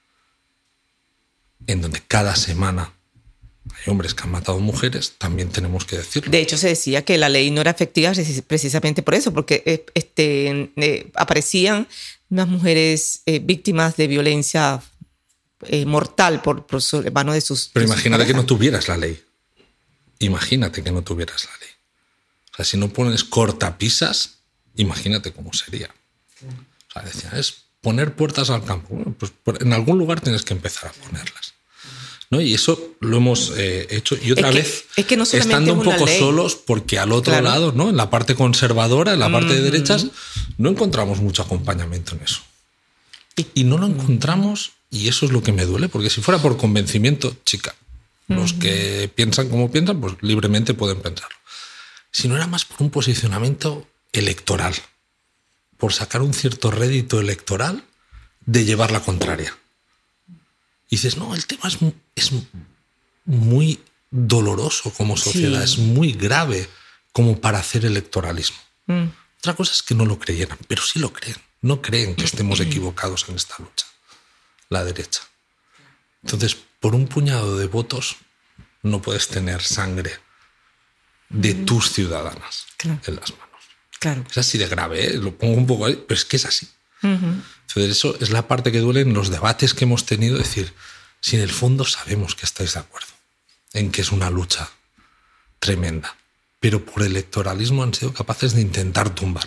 en donde cada semana hay hombres que han matado mujeres, también tenemos que decirlo. De hecho, se decía que la ley no era efectiva precisamente por eso, porque aparecían unas mujeres víctimas de violencia mortal por mano de sus... Pero imagínate que no tuvieras la ley. Imagínate que no tuvieras la ley. O sea, si no pones cortapisas, imagínate cómo sería. O sea, decían, es poner puertas al campo. Bueno, pues en algún lugar tienes que empezar a ponerlas, ¿no? Y eso lo hemos hecho. Y otra vez, que no estando un poco solos, porque al otro lado, ¿no? En la parte conservadora, en la parte de derechas, no encontramos mucho acompañamiento en eso. Y no lo encontramos, y eso es lo que me duele, porque si fuera por convencimiento, chica, los que piensan como piensan, pues libremente pueden pensarlo. Si no era más por un posicionamiento electoral, por sacar un cierto rédito electoral de llevar la contraria. Y dices, no, el tema es muy doloroso como sociedad, es muy grave como para hacer electoralismo. Otra cosa es que no lo creyeran, pero sí lo creen. No creen que estemos equivocados en esta lucha, la derecha. Entonces, por un puñado de votos no puedes tener sangre de tus ciudadanas en las manos. Claro. Es así de grave, ¿eh? Lo pongo un poco ahí, pero es que es así. Entonces, eso es la parte que duele en los debates que hemos tenido. Es decir, si en el fondo sabemos que estáis de acuerdo en que es una lucha tremenda, pero por electoralismo han sido capaces de intentar tumbar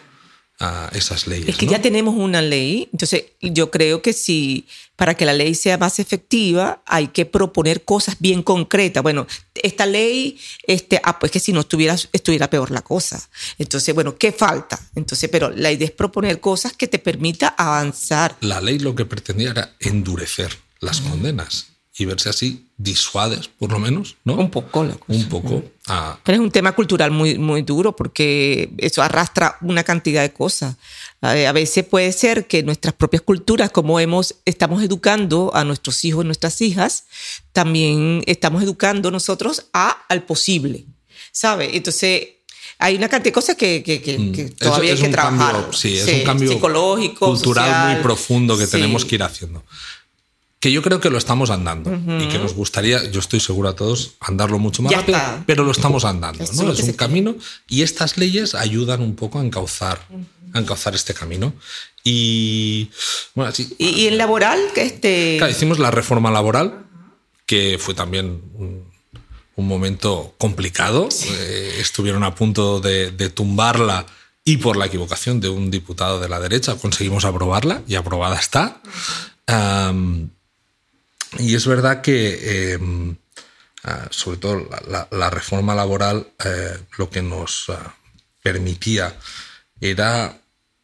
a esas leyes. Es que ya tenemos una ley, entonces yo creo que si para que la ley sea más efectiva hay que proponer cosas bien concretas. Bueno, esta ley, pues que si no estuviera peor la cosa. Entonces, bueno, ¿qué falta? Entonces, pero la idea es proponer cosas que te permita avanzar. La ley lo que pretendía era endurecer las condenas y verse así disuades, por lo menos, ¿no? Un poco. Un poco. Pero es un tema cultural muy, muy duro porque eso arrastra una cantidad de cosas. A veces puede ser que nuestras propias culturas, como estamos educando a nuestros hijos y nuestras hijas, también estamos educando nosotros al posible, ¿sabes? Entonces hay una cantidad de cosas que todavía hay que trabajar. Es un cambio psicológico, cultural social, muy profundo que tenemos que ir haciendo. Que yo creo que lo estamos andando y que nos gustaría, yo estoy seguro a todos, andarlo mucho más rápido, pero lo estamos andando, ¿no? Es un camino y estas leyes ayudan un poco a encauzar este camino. Y bueno, sí. ¿Y en laboral? Claro, hicimos la reforma laboral, que fue también un momento complicado. Sí. Estuvieron a punto de tumbarla y por la equivocación de un diputado de la derecha conseguimos aprobarla y aprobada está. Y es verdad que, sobre todo, la reforma laboral lo que nos permitía era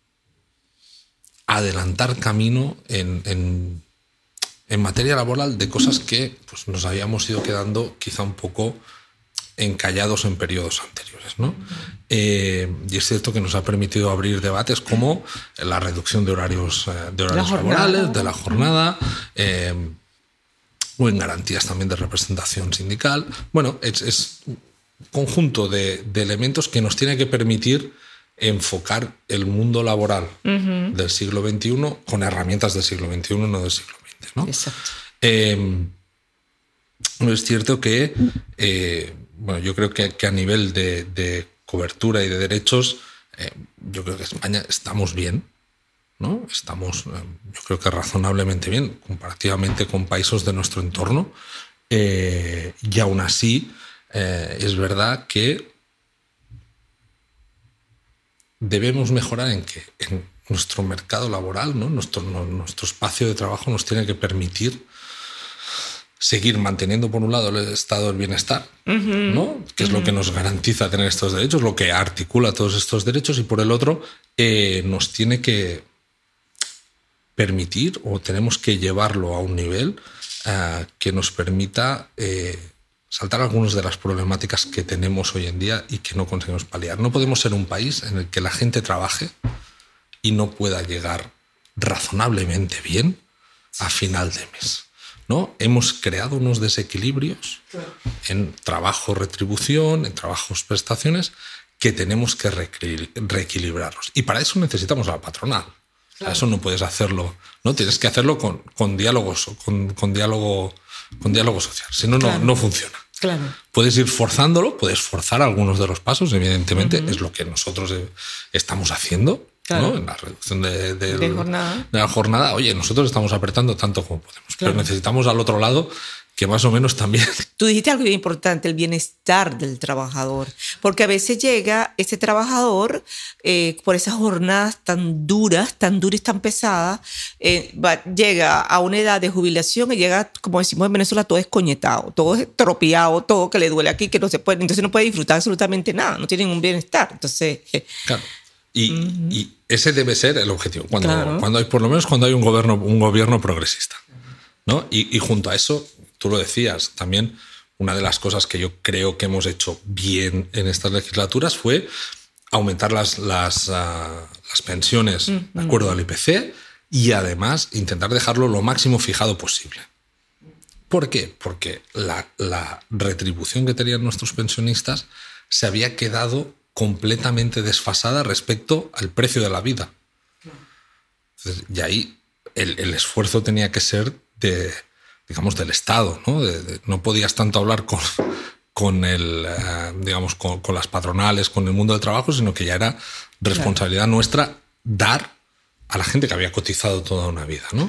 adelantar camino en materia laboral de cosas que pues, nos habíamos ido quedando quizá un poco encallados en periodos anteriores, ¿no? Y es cierto que nos ha permitido abrir debates como la reducción de horarios laborales, de la jornada, o en garantías también de representación sindical. Bueno, es un conjunto de elementos que nos tiene que permitir enfocar el mundo laboral del siglo XXI con herramientas del siglo XXI, no del siglo XX, ¿no? Exacto. Es cierto que bueno, yo creo que a nivel de cobertura y de derechos, yo creo que España estamos bien, ¿no? Estamos, yo creo que razonablemente bien, comparativamente con países de nuestro entorno. Y aún así, es verdad que debemos mejorar en nuestro mercado laboral, ¿no? Nuestro espacio de trabajo nos tiene que permitir seguir manteniendo, por un lado, el estado del bienestar, ¿no? Que es lo que nos garantiza tener estos derechos, lo que articula todos estos derechos, y por el otro, nos tiene que permitir, o tenemos que llevarlo a un nivel que nos permita saltar algunas de las problemáticas que tenemos hoy en día y que no conseguimos paliar. No podemos ser un país en el que la gente trabaje y no pueda llegar razonablemente bien a final de mes, ¿no? Hemos creado unos desequilibrios en trabajo, retribución, en trabajos, prestaciones, que tenemos que reequilibrarlos. Y para eso necesitamos a la patronal. Claro. Eso no puedes hacerlo, ¿no? Tienes que hacerlo con diálogos, con diálogo social. Si no, claro, no funciona. Claro. Puedes ir forzándolo, puedes forzar algunos de los pasos, evidentemente, es lo que nosotros estamos haciendo, claro, ¿no? En la reducción de la jornada. Oye, nosotros estamos apretando tanto como podemos, claro, pero necesitamos al otro lado que más o menos también... Tú dijiste algo bien importante, el bienestar del trabajador, porque a veces llega ese trabajador por esas jornadas tan duras y tan pesadas, llega a una edad de jubilación y llega, como decimos en Venezuela, todo escoñetado, todo estropeado, todo que le duele aquí, que no se puede, entonces no puede disfrutar absolutamente nada, no tiene ningún bienestar. Entonces... Claro. Y ese debe ser el objetivo, cuando hay, por lo menos cuando hay un gobierno progresista, ¿no? Y junto a eso, tú lo decías, también una de las cosas que yo creo que hemos hecho bien en estas legislaturas fue aumentar las pensiones de acuerdo al IPC y además intentar dejarlo lo máximo fijado posible. ¿Por qué? Porque la retribución que tenían nuestros pensionistas se había quedado completamente desfasada respecto al precio de la vida. Entonces, y ahí el esfuerzo tenía que ser digamos, del Estado, ¿no? No podías tanto hablar con las patronales, con el mundo del trabajo, sino que ya era responsabilidad nuestra dar a la gente que había cotizado toda una vida, ¿no?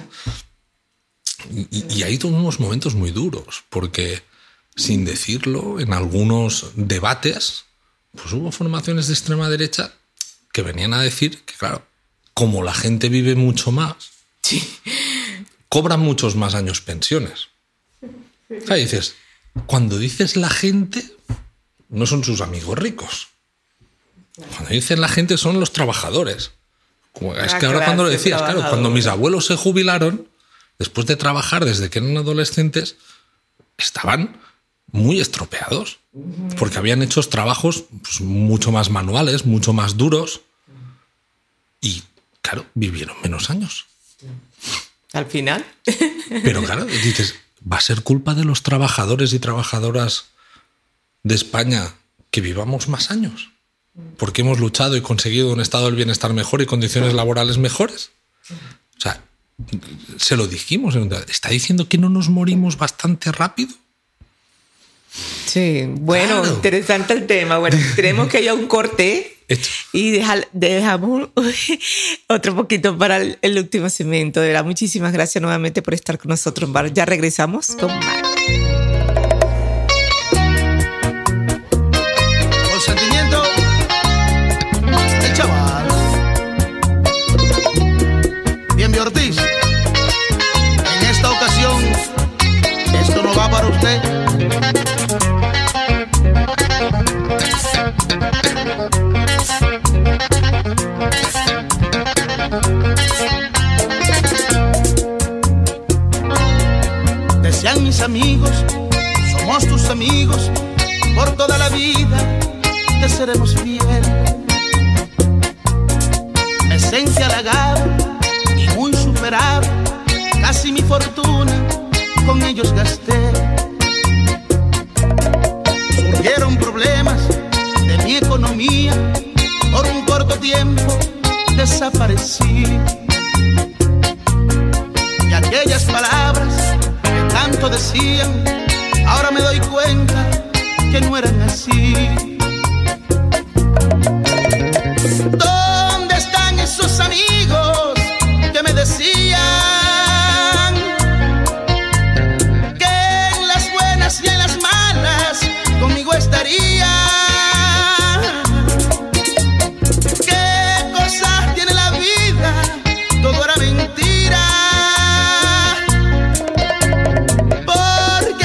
Y ahí tuvimos momentos muy duros, porque sin decirlo, en algunos debates, pues hubo formaciones de extrema derecha que venían a decir que, claro, como la gente vive mucho más, cobran muchos más años pensiones. O sea, cuando dices la gente, no son sus amigos ricos. Cuando dicen la gente son los trabajadores. Es que ahora cuando lo decías, claro, cuando mis abuelos se jubilaron, después de trabajar desde que eran adolescentes, estaban muy estropeados, porque habían hecho trabajos pues, mucho más manuales, mucho más duros, y claro, vivieron menos años. Al final. Pero claro, dices, ¿va a ser culpa de los trabajadores y trabajadoras de España que vivamos más años? Porque hemos luchado y conseguido un estado del bienestar mejor y condiciones laborales mejores. O sea, se lo dijimos. ¿Está diciendo que no nos morimos bastante rápido? Sí, bueno, claro. Interesante el tema. Bueno, tenemos que ir a un corte y dejamos otro poquito para el último segmento. De verdad, muchísimas gracias nuevamente por estar con nosotros. Ya regresamos con más. Con sentimiento, el chaval. Bien, Ortiz. En esta ocasión, esto no va para usted. Decían mis amigos, somos tus amigos, por toda la vida te seremos fiel. Me sentí halagado y muy superado, casi mi fortuna con ellos gasté. Surgieron problemas de mi economía, por un corto tiempo desaparecí. Y aquellas palabras que tanto decían, ahora me doy cuenta que no eran así. ¿Dónde están esos amigos que me decían que en las buenas y en las malas conmigo estarían? ¿Qué cosas tiene la vida? Todo era mentira. ¿Por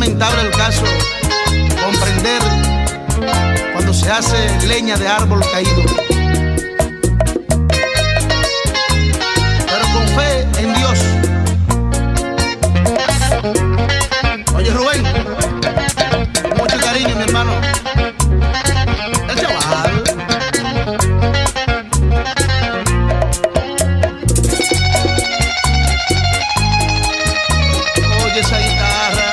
lamentable el caso comprender cuando se hace leña de árbol caído. Pero con fe en Dios. Oye, Rubén, con mucho cariño, mi hermano. El chaval. Oye esa guitarra.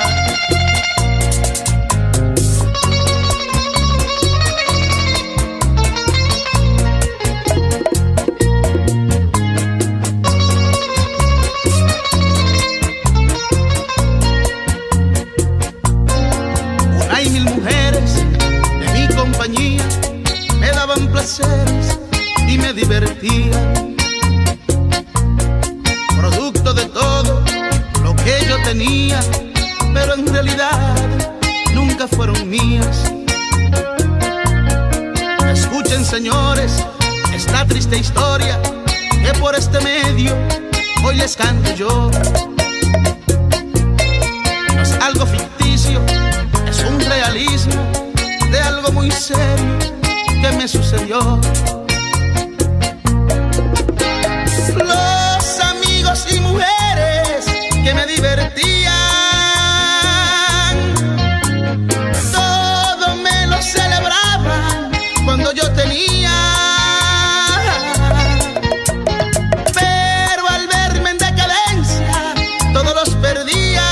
Una y mil mujeres de mi compañía me daban placeres y me divertían. Producto de todo lo que yo tenía, pero en realidad nunca fueron mías. Escuchen, señores, esta triste historia que por este medio hoy les canto yo. No es algo ficticio, es un realismo de algo muy serio que me sucedió. Los amigos y mujeres que me divertían, todo me lo celebraban cuando yo tenía. Pero al verme en decadencia, todos los perdía.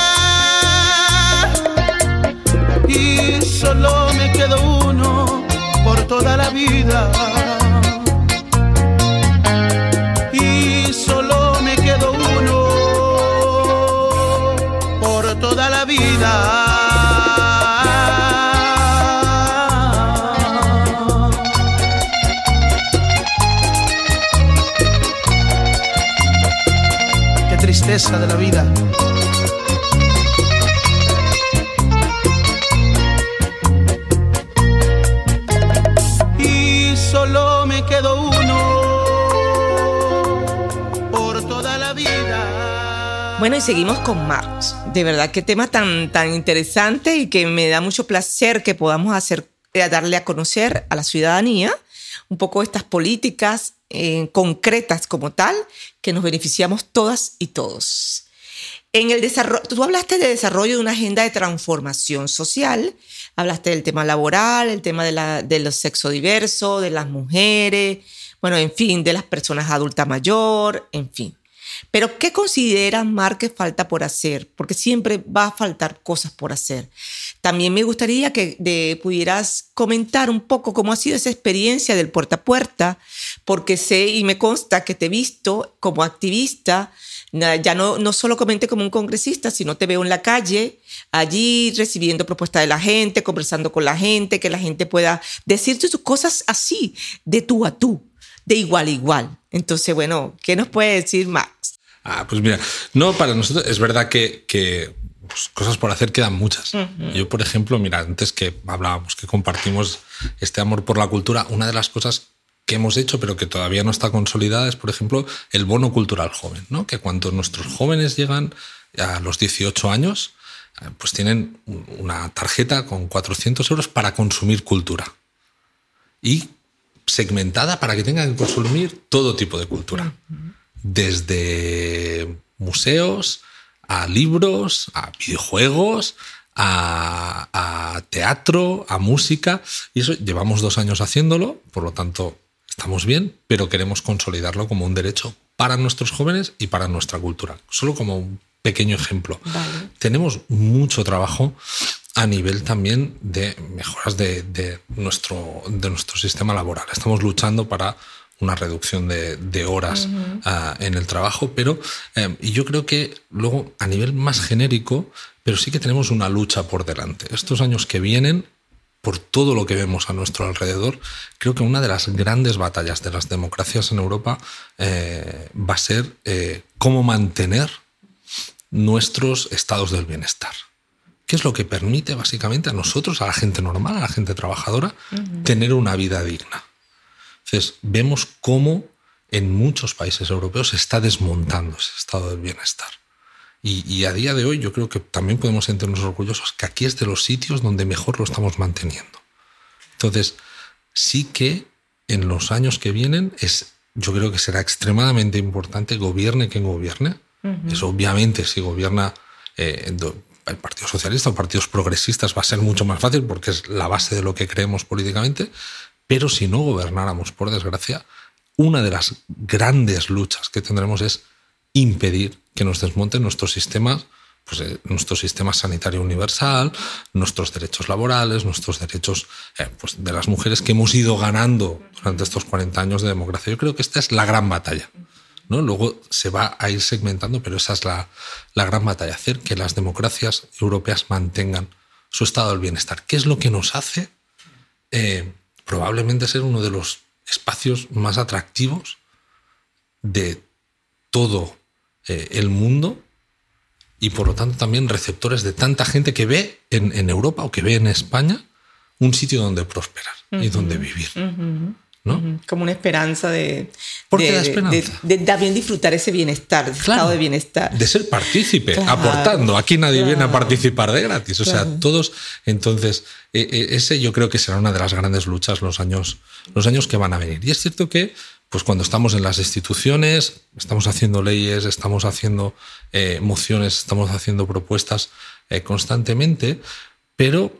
Y solo me quedó uno por toda la vida. Y solo me quedó uno por toda la vida. Qué tristeza de la vida. Y solo me quedó uno por toda la vida. Bueno, y seguimos con Marx. De verdad, qué tema tan interesante y que me da mucho placer que podamos darle a conocer a la ciudadanía un poco estas políticas concretas como tal que nos beneficiamos todas y todos. En el desarrollo, tú hablaste de desarrollo de una agenda de transformación social, hablaste del tema laboral, el tema de los sexos diversos, de las mujeres, bueno, en fin, de las personas adultas mayor, en fin. Pero ¿qué consideras, Marc, que falta por hacer? Porque siempre va a faltar cosas por hacer. También me gustaría que pudieras comentar un poco cómo ha sido esa experiencia del puerta a puerta, porque sé y me consta que te he visto como activista, ya no solamente como un congresista, sino te veo en la calle, allí recibiendo propuestas de la gente, conversando con la gente, que la gente pueda decirte sus cosas así, de tú a tú, de igual a igual. Entonces, bueno, ¿qué nos puede decir Max? Pues mira, no, para nosotros es verdad que pues, cosas por hacer quedan muchas. Uh-huh. Yo, por ejemplo, mira, antes que hablábamos, que compartimos este amor por la cultura, una de las cosas que hemos hecho pero que todavía no está consolidada es, por ejemplo, el bono cultural joven, ¿no? Que cuando nuestros jóvenes llegan a los 18 años, pues tienen una tarjeta con 400 euros para consumir cultura y segmentada para que tengan que consumir todo tipo de cultura. Uh-huh. Desde museos, a libros, a videojuegos, a teatro, a música. Y eso llevamos 2 años haciéndolo, por lo tanto estamos bien, pero queremos consolidarlo como un derecho para nuestros jóvenes y para nuestra cultura. Solo como un pequeño ejemplo. Vale. Tenemos mucho trabajo a nivel también de mejoras de nuestro sistema laboral. Estamos luchando para una reducción de horas en el trabajo, pero y yo creo que luego a nivel más genérico, pero sí que tenemos una lucha por delante. Estos años que vienen, por todo lo que vemos a nuestro alrededor, creo que una de las grandes batallas de las democracias en Europa va a ser cómo mantener nuestros estados del bienestar. ¿Qué es lo que permite básicamente a nosotros, a la gente normal, a la gente trabajadora, tener una vida digna? Entonces, vemos cómo en muchos países europeos se está desmontando ese estado del bienestar. Y a día de hoy yo creo que también podemos sentirnos orgullosos que aquí es de los sitios donde mejor lo estamos manteniendo. Entonces, sí que en los años que vienen yo creo que será extremadamente importante, gobierne quien gobierne. Eso obviamente si gobierna el Partido Socialista o partidos progresistas va a ser mucho más fácil porque es la base de lo que creemos políticamente, pero si no gobernáramos, por desgracia, una de las grandes luchas que tendremos es impedir que nos desmonten nuestros sistemas, pues, nuestro sistema sanitario universal, nuestros derechos laborales, nuestros derechos pues, de las mujeres que hemos ido ganando durante estos 40 años de democracia. Yo creo que esta es la gran batalla, ¿no? Luego se va a ir segmentando, pero esa es la gran batalla, hacer que las democracias europeas mantengan su estado del bienestar. ¿Qué es lo que nos hace probablemente ser uno de los espacios más atractivos de todo el mundo y por lo tanto también receptores de tanta gente que ve en Europa o que ve en España un sitio donde prosperar y donde vivir? ¿No? Como una esperanza de también disfrutar ese bienestar, ese estado de bienestar. De ser partícipe, aportando. Aquí nadie viene a participar de gratis. O sea, todos. Entonces, ese yo creo que será una de las grandes luchas los años que van a venir. Y es cierto que pues cuando estamos en las instituciones, estamos haciendo leyes, estamos haciendo mociones, estamos haciendo propuestas constantemente, pero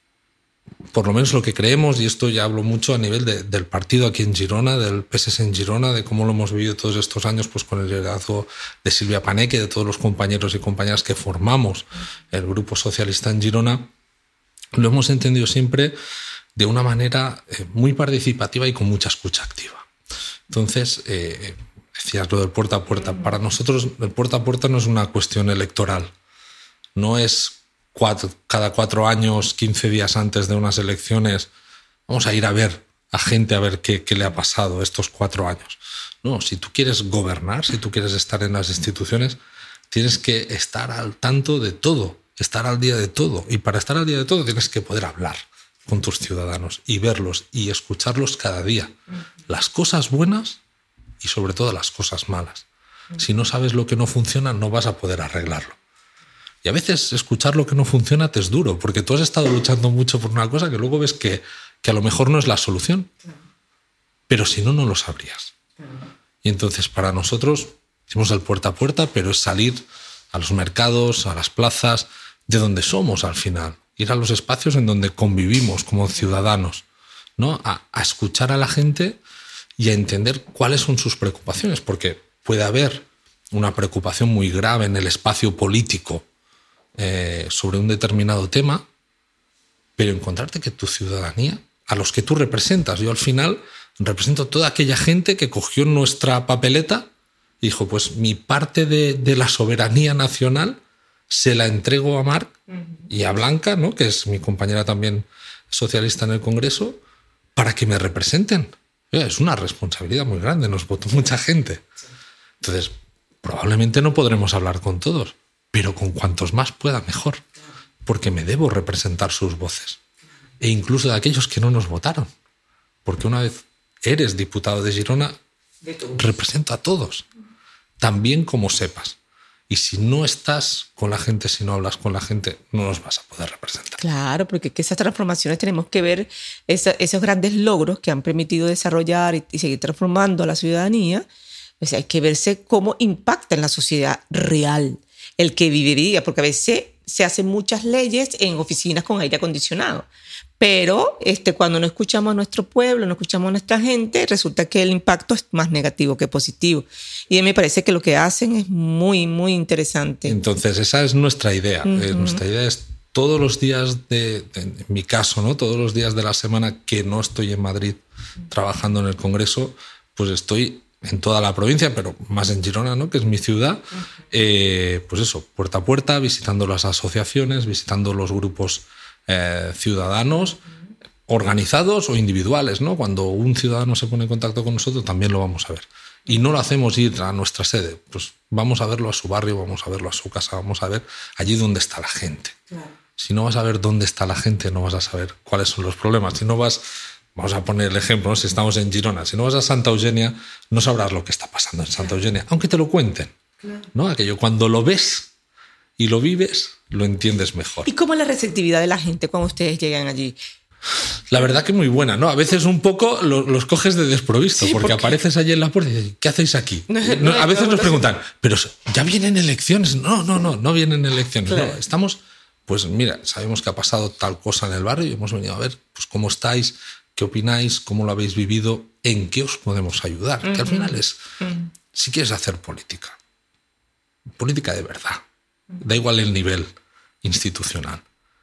por lo menos lo que creemos, y esto ya hablo mucho a nivel del partido aquí en Girona, del PSS en Girona, de cómo lo hemos vivido todos estos años pues con el liderazgo de Silvia Paneque, de todos los compañeros y compañeras que formamos el Grupo Socialista en Girona, lo hemos entendido siempre de una manera muy participativa y con mucha escucha activa. Entonces, decías lo del puerta a puerta. Para nosotros el puerta a puerta no es una cuestión electoral, no es cada 4 años, 15 días antes de unas elecciones, vamos a ir a ver a gente a ver qué le ha pasado estos 4 años. No, si tú quieres gobernar, si tú quieres estar en las instituciones, tienes que estar al tanto de todo, estar al día de todo. Y para estar al día de todo tienes que poder hablar con tus ciudadanos y verlos y escucharlos cada día. Las cosas buenas y sobre todo las cosas malas. Si no sabes lo que no funciona, no vas a poder arreglarlo. Y a veces escuchar lo que no funciona te es duro, porque tú has estado luchando mucho por una cosa que luego ves que a lo mejor no es la solución. Pero si no, no lo sabrías. Y entonces para nosotros hicimos el puerta a puerta, pero es salir a los mercados, a las plazas, de donde somos al final. Ir a los espacios en donde convivimos como ciudadanos, ¿no? A escuchar a la gente y a entender cuáles son sus preocupaciones, porque puede haber una preocupación muy grave en el espacio político sobre un determinado tema, pero encontrarte que tu ciudadanía, a los que tú representas, yo al final represento a toda aquella gente que cogió nuestra papeleta y dijo, pues mi parte de la soberanía nacional se la entrego a Marc y a Blanca, ¿no? Que es mi compañera también socialista en el Congreso, para que me representen. Es una responsabilidad muy grande, nos votó mucha gente. Entonces, probablemente no podremos hablar con todos, pero con cuantos más pueda mejor, porque me debo representar sus voces. E incluso de aquellos que no nos votaron, porque una vez eres diputado de Girona, represento a todos, también como sepas. Y si no estás con la gente, si no hablas con la gente, no nos vas a poder representar. Claro, porque que esas transformaciones tenemos que ver esos grandes logros que han permitido desarrollar y seguir transformando a la ciudadanía. O sea, hay que verse cómo impacta en la sociedad real el que viviría, porque a veces se hacen muchas leyes en oficinas con aire acondicionado. Pero cuando no escuchamos a nuestro pueblo, no escuchamos a nuestra gente, resulta que el impacto es más negativo que positivo. Y me parece que lo que hacen es muy, muy interesante. Entonces, esa es nuestra idea. Nuestra idea es todos los días, en mi caso, ¿no? Todos los días de la semana que no estoy en Madrid trabajando en el Congreso, pues estoy en toda la provincia, pero más en Girona, ¿no? Que es mi ciudad. Pues eso, puerta a puerta, visitando las asociaciones, visitando los grupos ciudadanos organizados o individuales, ¿no? Cuando un ciudadano se pone en contacto con nosotros también lo vamos a ver. Y no lo hacemos ir a nuestra sede, pues vamos a verlo a su barrio, vamos a verlo a su casa, vamos a ver allí donde está la gente. Claro. Si no vas a ver dónde está la gente, no vas a saber cuáles son los problemas. Si no vas, vamos a poner el ejemplo, ¿no? Si estamos en Girona, si no vas a Santa Eugenia, no sabrás lo que está pasando en Santa Eugenia, aunque te lo cuenten. Claro. ¿No? Aquello cuando lo ves, y lo vives, lo entiendes mejor. ¿Y cómo es la receptividad de la gente cuando ustedes llegan allí? La verdad que muy buena, ¿no? A veces un poco los coges de desprovisto, porque apareces allí en la puerta y dices, ¿qué hacéis aquí? A veces nos preguntan, ¿pero ya vienen elecciones? No vienen elecciones. Claro. No, estamos, pues mira, sabemos que ha pasado tal cosa en el barrio y hemos venido a ver pues cómo estáis, qué opináis, cómo lo habéis vivido, en qué os podemos ayudar. Que al final es, si quieres hacer política de verdad, da igual el nivel institucional,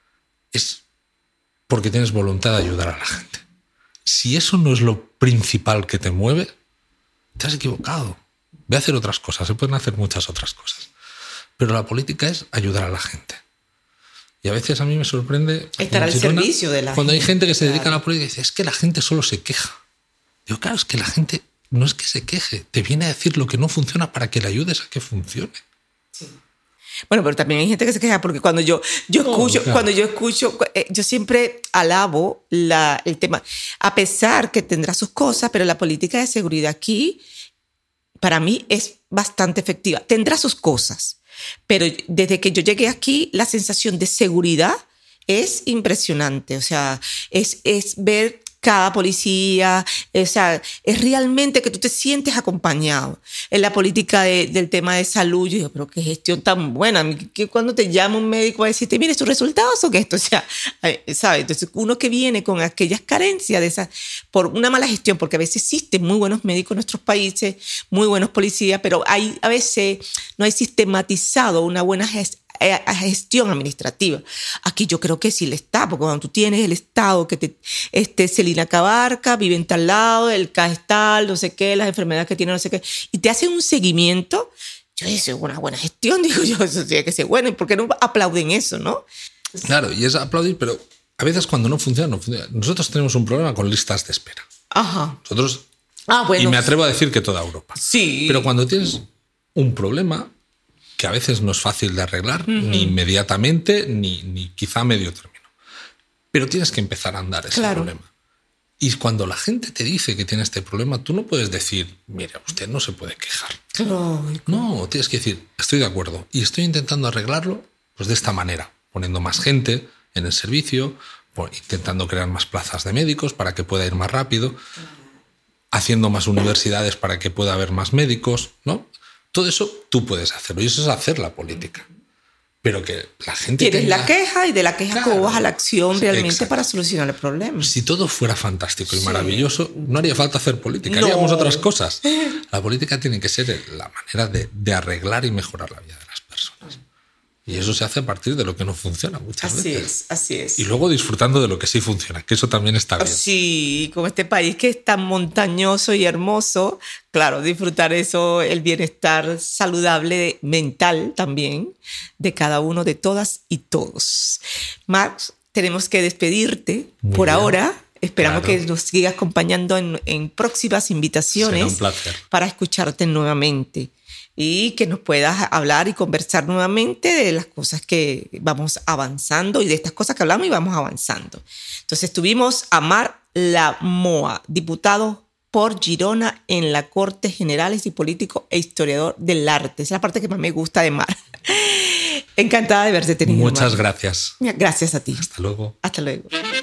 es porque tienes voluntad de ayudar a la gente. Si eso no es lo principal que te mueve, te has equivocado. Ve a hacer otras cosas, se pueden hacer muchas otras cosas. Pero la política es ayudar a la gente. Y a veces a mí me sorprende... Estar al servicio de la gente. Cuando hay gente que se dedica a la política y dice, es que la gente solo se queja. Digo, claro, es que la gente no es que se queje, te viene a decir lo que no funciona para que le ayudes a que funcione. Sí. Bueno, pero también hay gente que se queja porque cuando yo escucho, yo siempre alabo el tema, a pesar que tendrá sus cosas, pero la política de seguridad aquí, para mí, es bastante efectiva. Tendrá sus cosas, pero desde que yo llegué aquí, la sensación de seguridad es impresionante. O sea, es ver cada policía, o sea, es realmente que tú te sientes acompañado. En la política del tema de salud, yo digo, pero qué gestión tan buena, que cuando te llama un médico a decirte, mire, tus resultados son esto, o sea, ¿sabes? Entonces, uno que viene con aquellas carencias de esas, por una mala gestión, porque a veces existen muy buenos médicos en nuestros países, muy buenos policías, pero a veces no hay sistematizado una buena gestión administrativa. Aquí yo creo que sí le está, porque cuando tú tienes el Estado que Celina Cabarca vive en tal lado, el CAE tal, no sé qué, las enfermedades que tiene, no sé qué, y te hacen un seguimiento, yo digo, es una buena gestión, digo yo, eso tiene que ser bueno, ¿y por qué no aplauden eso, no? Claro, y es aplaudir, pero a veces cuando no funciona. Nosotros tenemos un problema con listas de espera. Ajá. Nosotros, bueno, y me atrevo a decir que toda Europa. Sí. Pero cuando tienes un problema que a veces no es fácil de arreglar, ni inmediatamente, ni quizá a medio término. Pero tienes que empezar a andar ese problema. Y cuando la gente te dice que tiene este problema, tú no puedes decir, mira, usted no se puede quejar. No, tienes que decir, estoy de acuerdo y estoy intentando arreglarlo pues de esta manera, poniendo más gente en el servicio, intentando crear más plazas de médicos para que pueda ir más rápido, haciendo más universidades para que pueda haber más médicos, ¿no? Todo eso tú puedes hacerlo y eso es hacer la política. Pero que la gente tienes la queja y de la queja como vas a la acción realmente para solucionar el problema. Si todo fuera fantástico y maravilloso, no haría falta hacer política, haríamos otras cosas. La política tiene que ser la manera de arreglar y mejorar la vida de las personas. Y eso se hace a partir de lo que no funciona muchas veces. Así es. Y luego disfrutando de lo que sí funciona, que eso también está bien. Sí, como este país que es tan montañoso y hermoso, claro, disfrutar eso, el bienestar saludable mental también de cada uno, de todas y todos. Marc, tenemos que despedirte por ahora. Esperamos que nos sigas acompañando en próximas invitaciones. Será un placer. Para escucharte nuevamente. Y que nos puedas hablar y conversar nuevamente de las cosas que vamos avanzando y de estas cosas que hablamos y vamos avanzando. Entonces tuvimos a Marc Lamoa, diputado por Girona en la Cortes Generales y político e historiador del arte. Esa es la parte que más me gusta de Marc. Encantada de verte tenido. Muchas gracias. Gracias a ti. Hasta luego. Hasta luego.